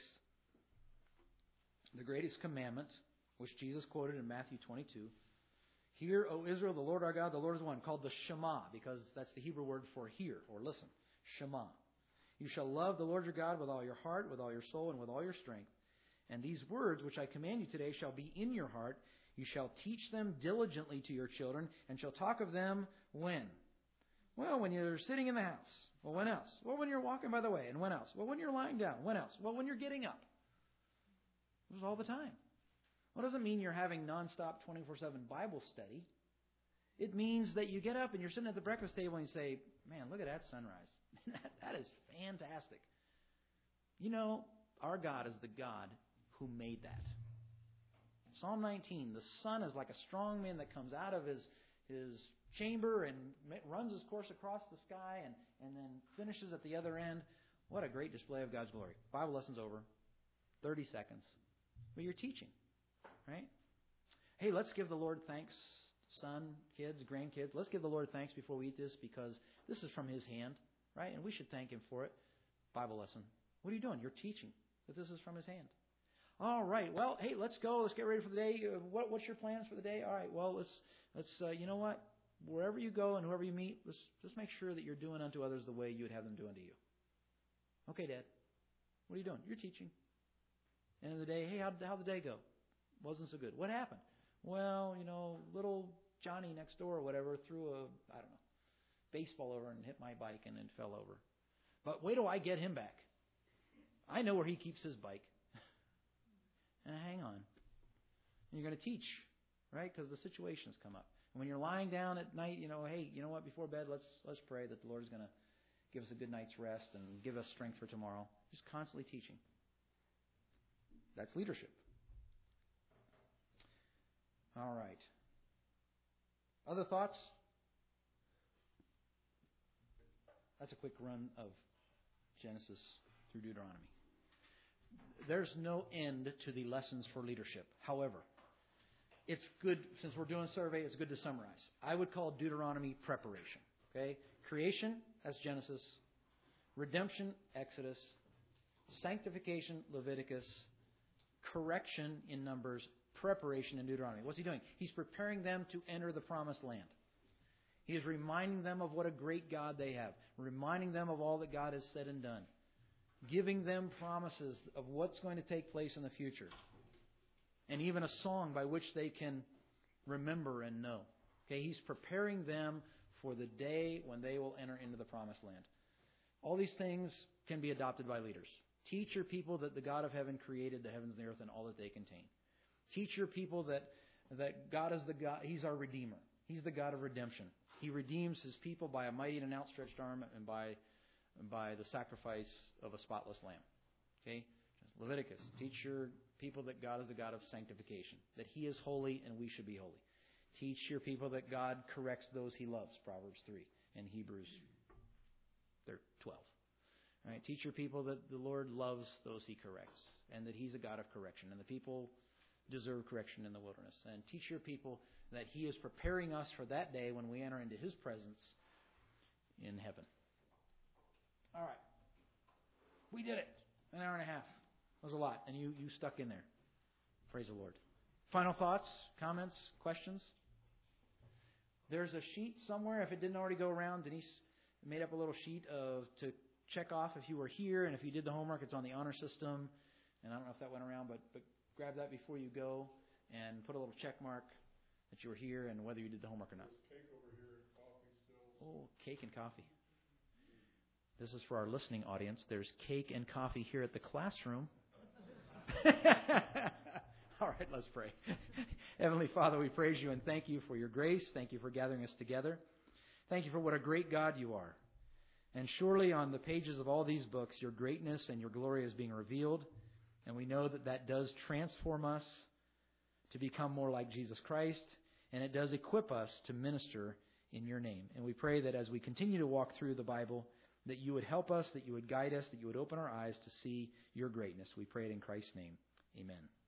the greatest commandment, which Jesus quoted in Matthew twenty-two. Hear, O Israel, the Lord our God, the Lord is one, called the Shema, because that's the Hebrew word for hear or listen. Shema. You shall love the Lord your God with all your heart, with all your soul, and with all your strength. And these words which I command you today shall be in your heart. You shall teach them diligently to your children, and shall talk of them when? Well, when you're sitting in the house. Well, when else? Well, when you're walking by the way. And when else? Well, when you're lying down. When else? Well, when you're getting up. This is all the time. Well, it doesn't mean you're having nonstop twenty-four seven Bible study. It means that you get up and you're sitting at the breakfast table and you say, man, look at that sunrise. that, that is fantastic. You know, our God is the God who made that. Psalm nineteen, the sun is like a strong man that comes out of his, his chamber and runs his course across the sky and, and then finishes at the other end. What a great display of God's glory. Bible lesson's over. thirty seconds. But you're teaching. Right? Hey, let's give the Lord thanks, son, kids, grandkids. Let's give the Lord thanks before we eat this because this is from His hand, right? And we should thank Him for it. Bible lesson. What are you doing? You're teaching that this is from His hand. All right. Well, hey, let's go. Let's get ready for the day. Uh, what, what's your plans for the day? All right. Well, let's let's. Uh, you know what? Wherever you go and whoever you meet, let's just make sure that you're doing unto others the way you would have them do unto you. Okay, Dad. What are you doing? You're teaching. End of the day. Hey, how how'd the day go? Wasn't so good. What happened? Well, you know, little Johnny next door or whatever threw a, I don't know, baseball over and hit my bike and then fell over. But wait till I get him back. I know where he keeps his bike. And hang on. And you're going to teach, right? Because the situations come up. And when you're lying down at night, you know, hey, you know what? Before bed, let's let's pray that the Lord is going to give us a good night's rest and give us strength for tomorrow. Just constantly teaching. That's leadership. All right. Other thoughts? That's a quick run of Genesis through Deuteronomy. There's no end to the lessons for leadership. However, it's good, since we're doing a survey, it's good to summarize. I would call Deuteronomy preparation. Okay? Creation, that's Genesis. Redemption, Exodus. Sanctification, Leviticus. Correction in Numbers. Preparation in Deuteronomy. What's he doing? He's preparing them to enter the promised land. He is reminding them of what a great God they have. Reminding them of all that God has said and done. Giving them promises of what's going to take place in the future. And even a song by which they can remember and know. Okay, he's preparing them for the day when they will enter into the promised land. All these things can be adopted by leaders. Teach your people that the God of heaven created the heavens and the earth and all that they contain. Teach your people that, that God is the God, He's our Redeemer. He's the God of redemption. He redeems His people by a mighty and outstretched arm and by, by the sacrifice of a spotless lamb. Okay? Leviticus. Teach your people that God is the God of sanctification. That He is holy and we should be holy. Teach your people that God corrects those He loves. Proverbs three. And Hebrews twelve. All right? Teach your people that the Lord loves those He corrects. And that He's a God of correction. And the people deserve correction in the wilderness. And teach your people that He is preparing us for that day when we enter into His presence in heaven. All right. We did it. An hour and a half. That was a lot. And you, you stuck in there. Praise the Lord. Final thoughts, comments, questions? There's a sheet somewhere. If it didn't already go around, Denise made up a little sheet of to check off if you were here. And if you did the homework, it's on the honor system. And I don't know if that went around, but, but grab that before you go and put a little check mark that you were here and whether you did the homework or not. There's cake over here and coffee still. Oh, cake and coffee. This is for our listening audience. There's cake and coffee here at the classroom. All right, let's pray. Heavenly Father, we praise You and thank You for Your grace. Thank You for gathering us together. Thank You for what a great God You are. And surely on the pages of all these books, your greatness and your glory is being revealed. And we know that that does transform us to become more like Jesus Christ. And it does equip us to minister in your name. And we pray that as we continue to walk through the Bible, that you would help us, that you would guide us, that you would open our eyes to see your greatness. We pray it in Christ's name. Amen.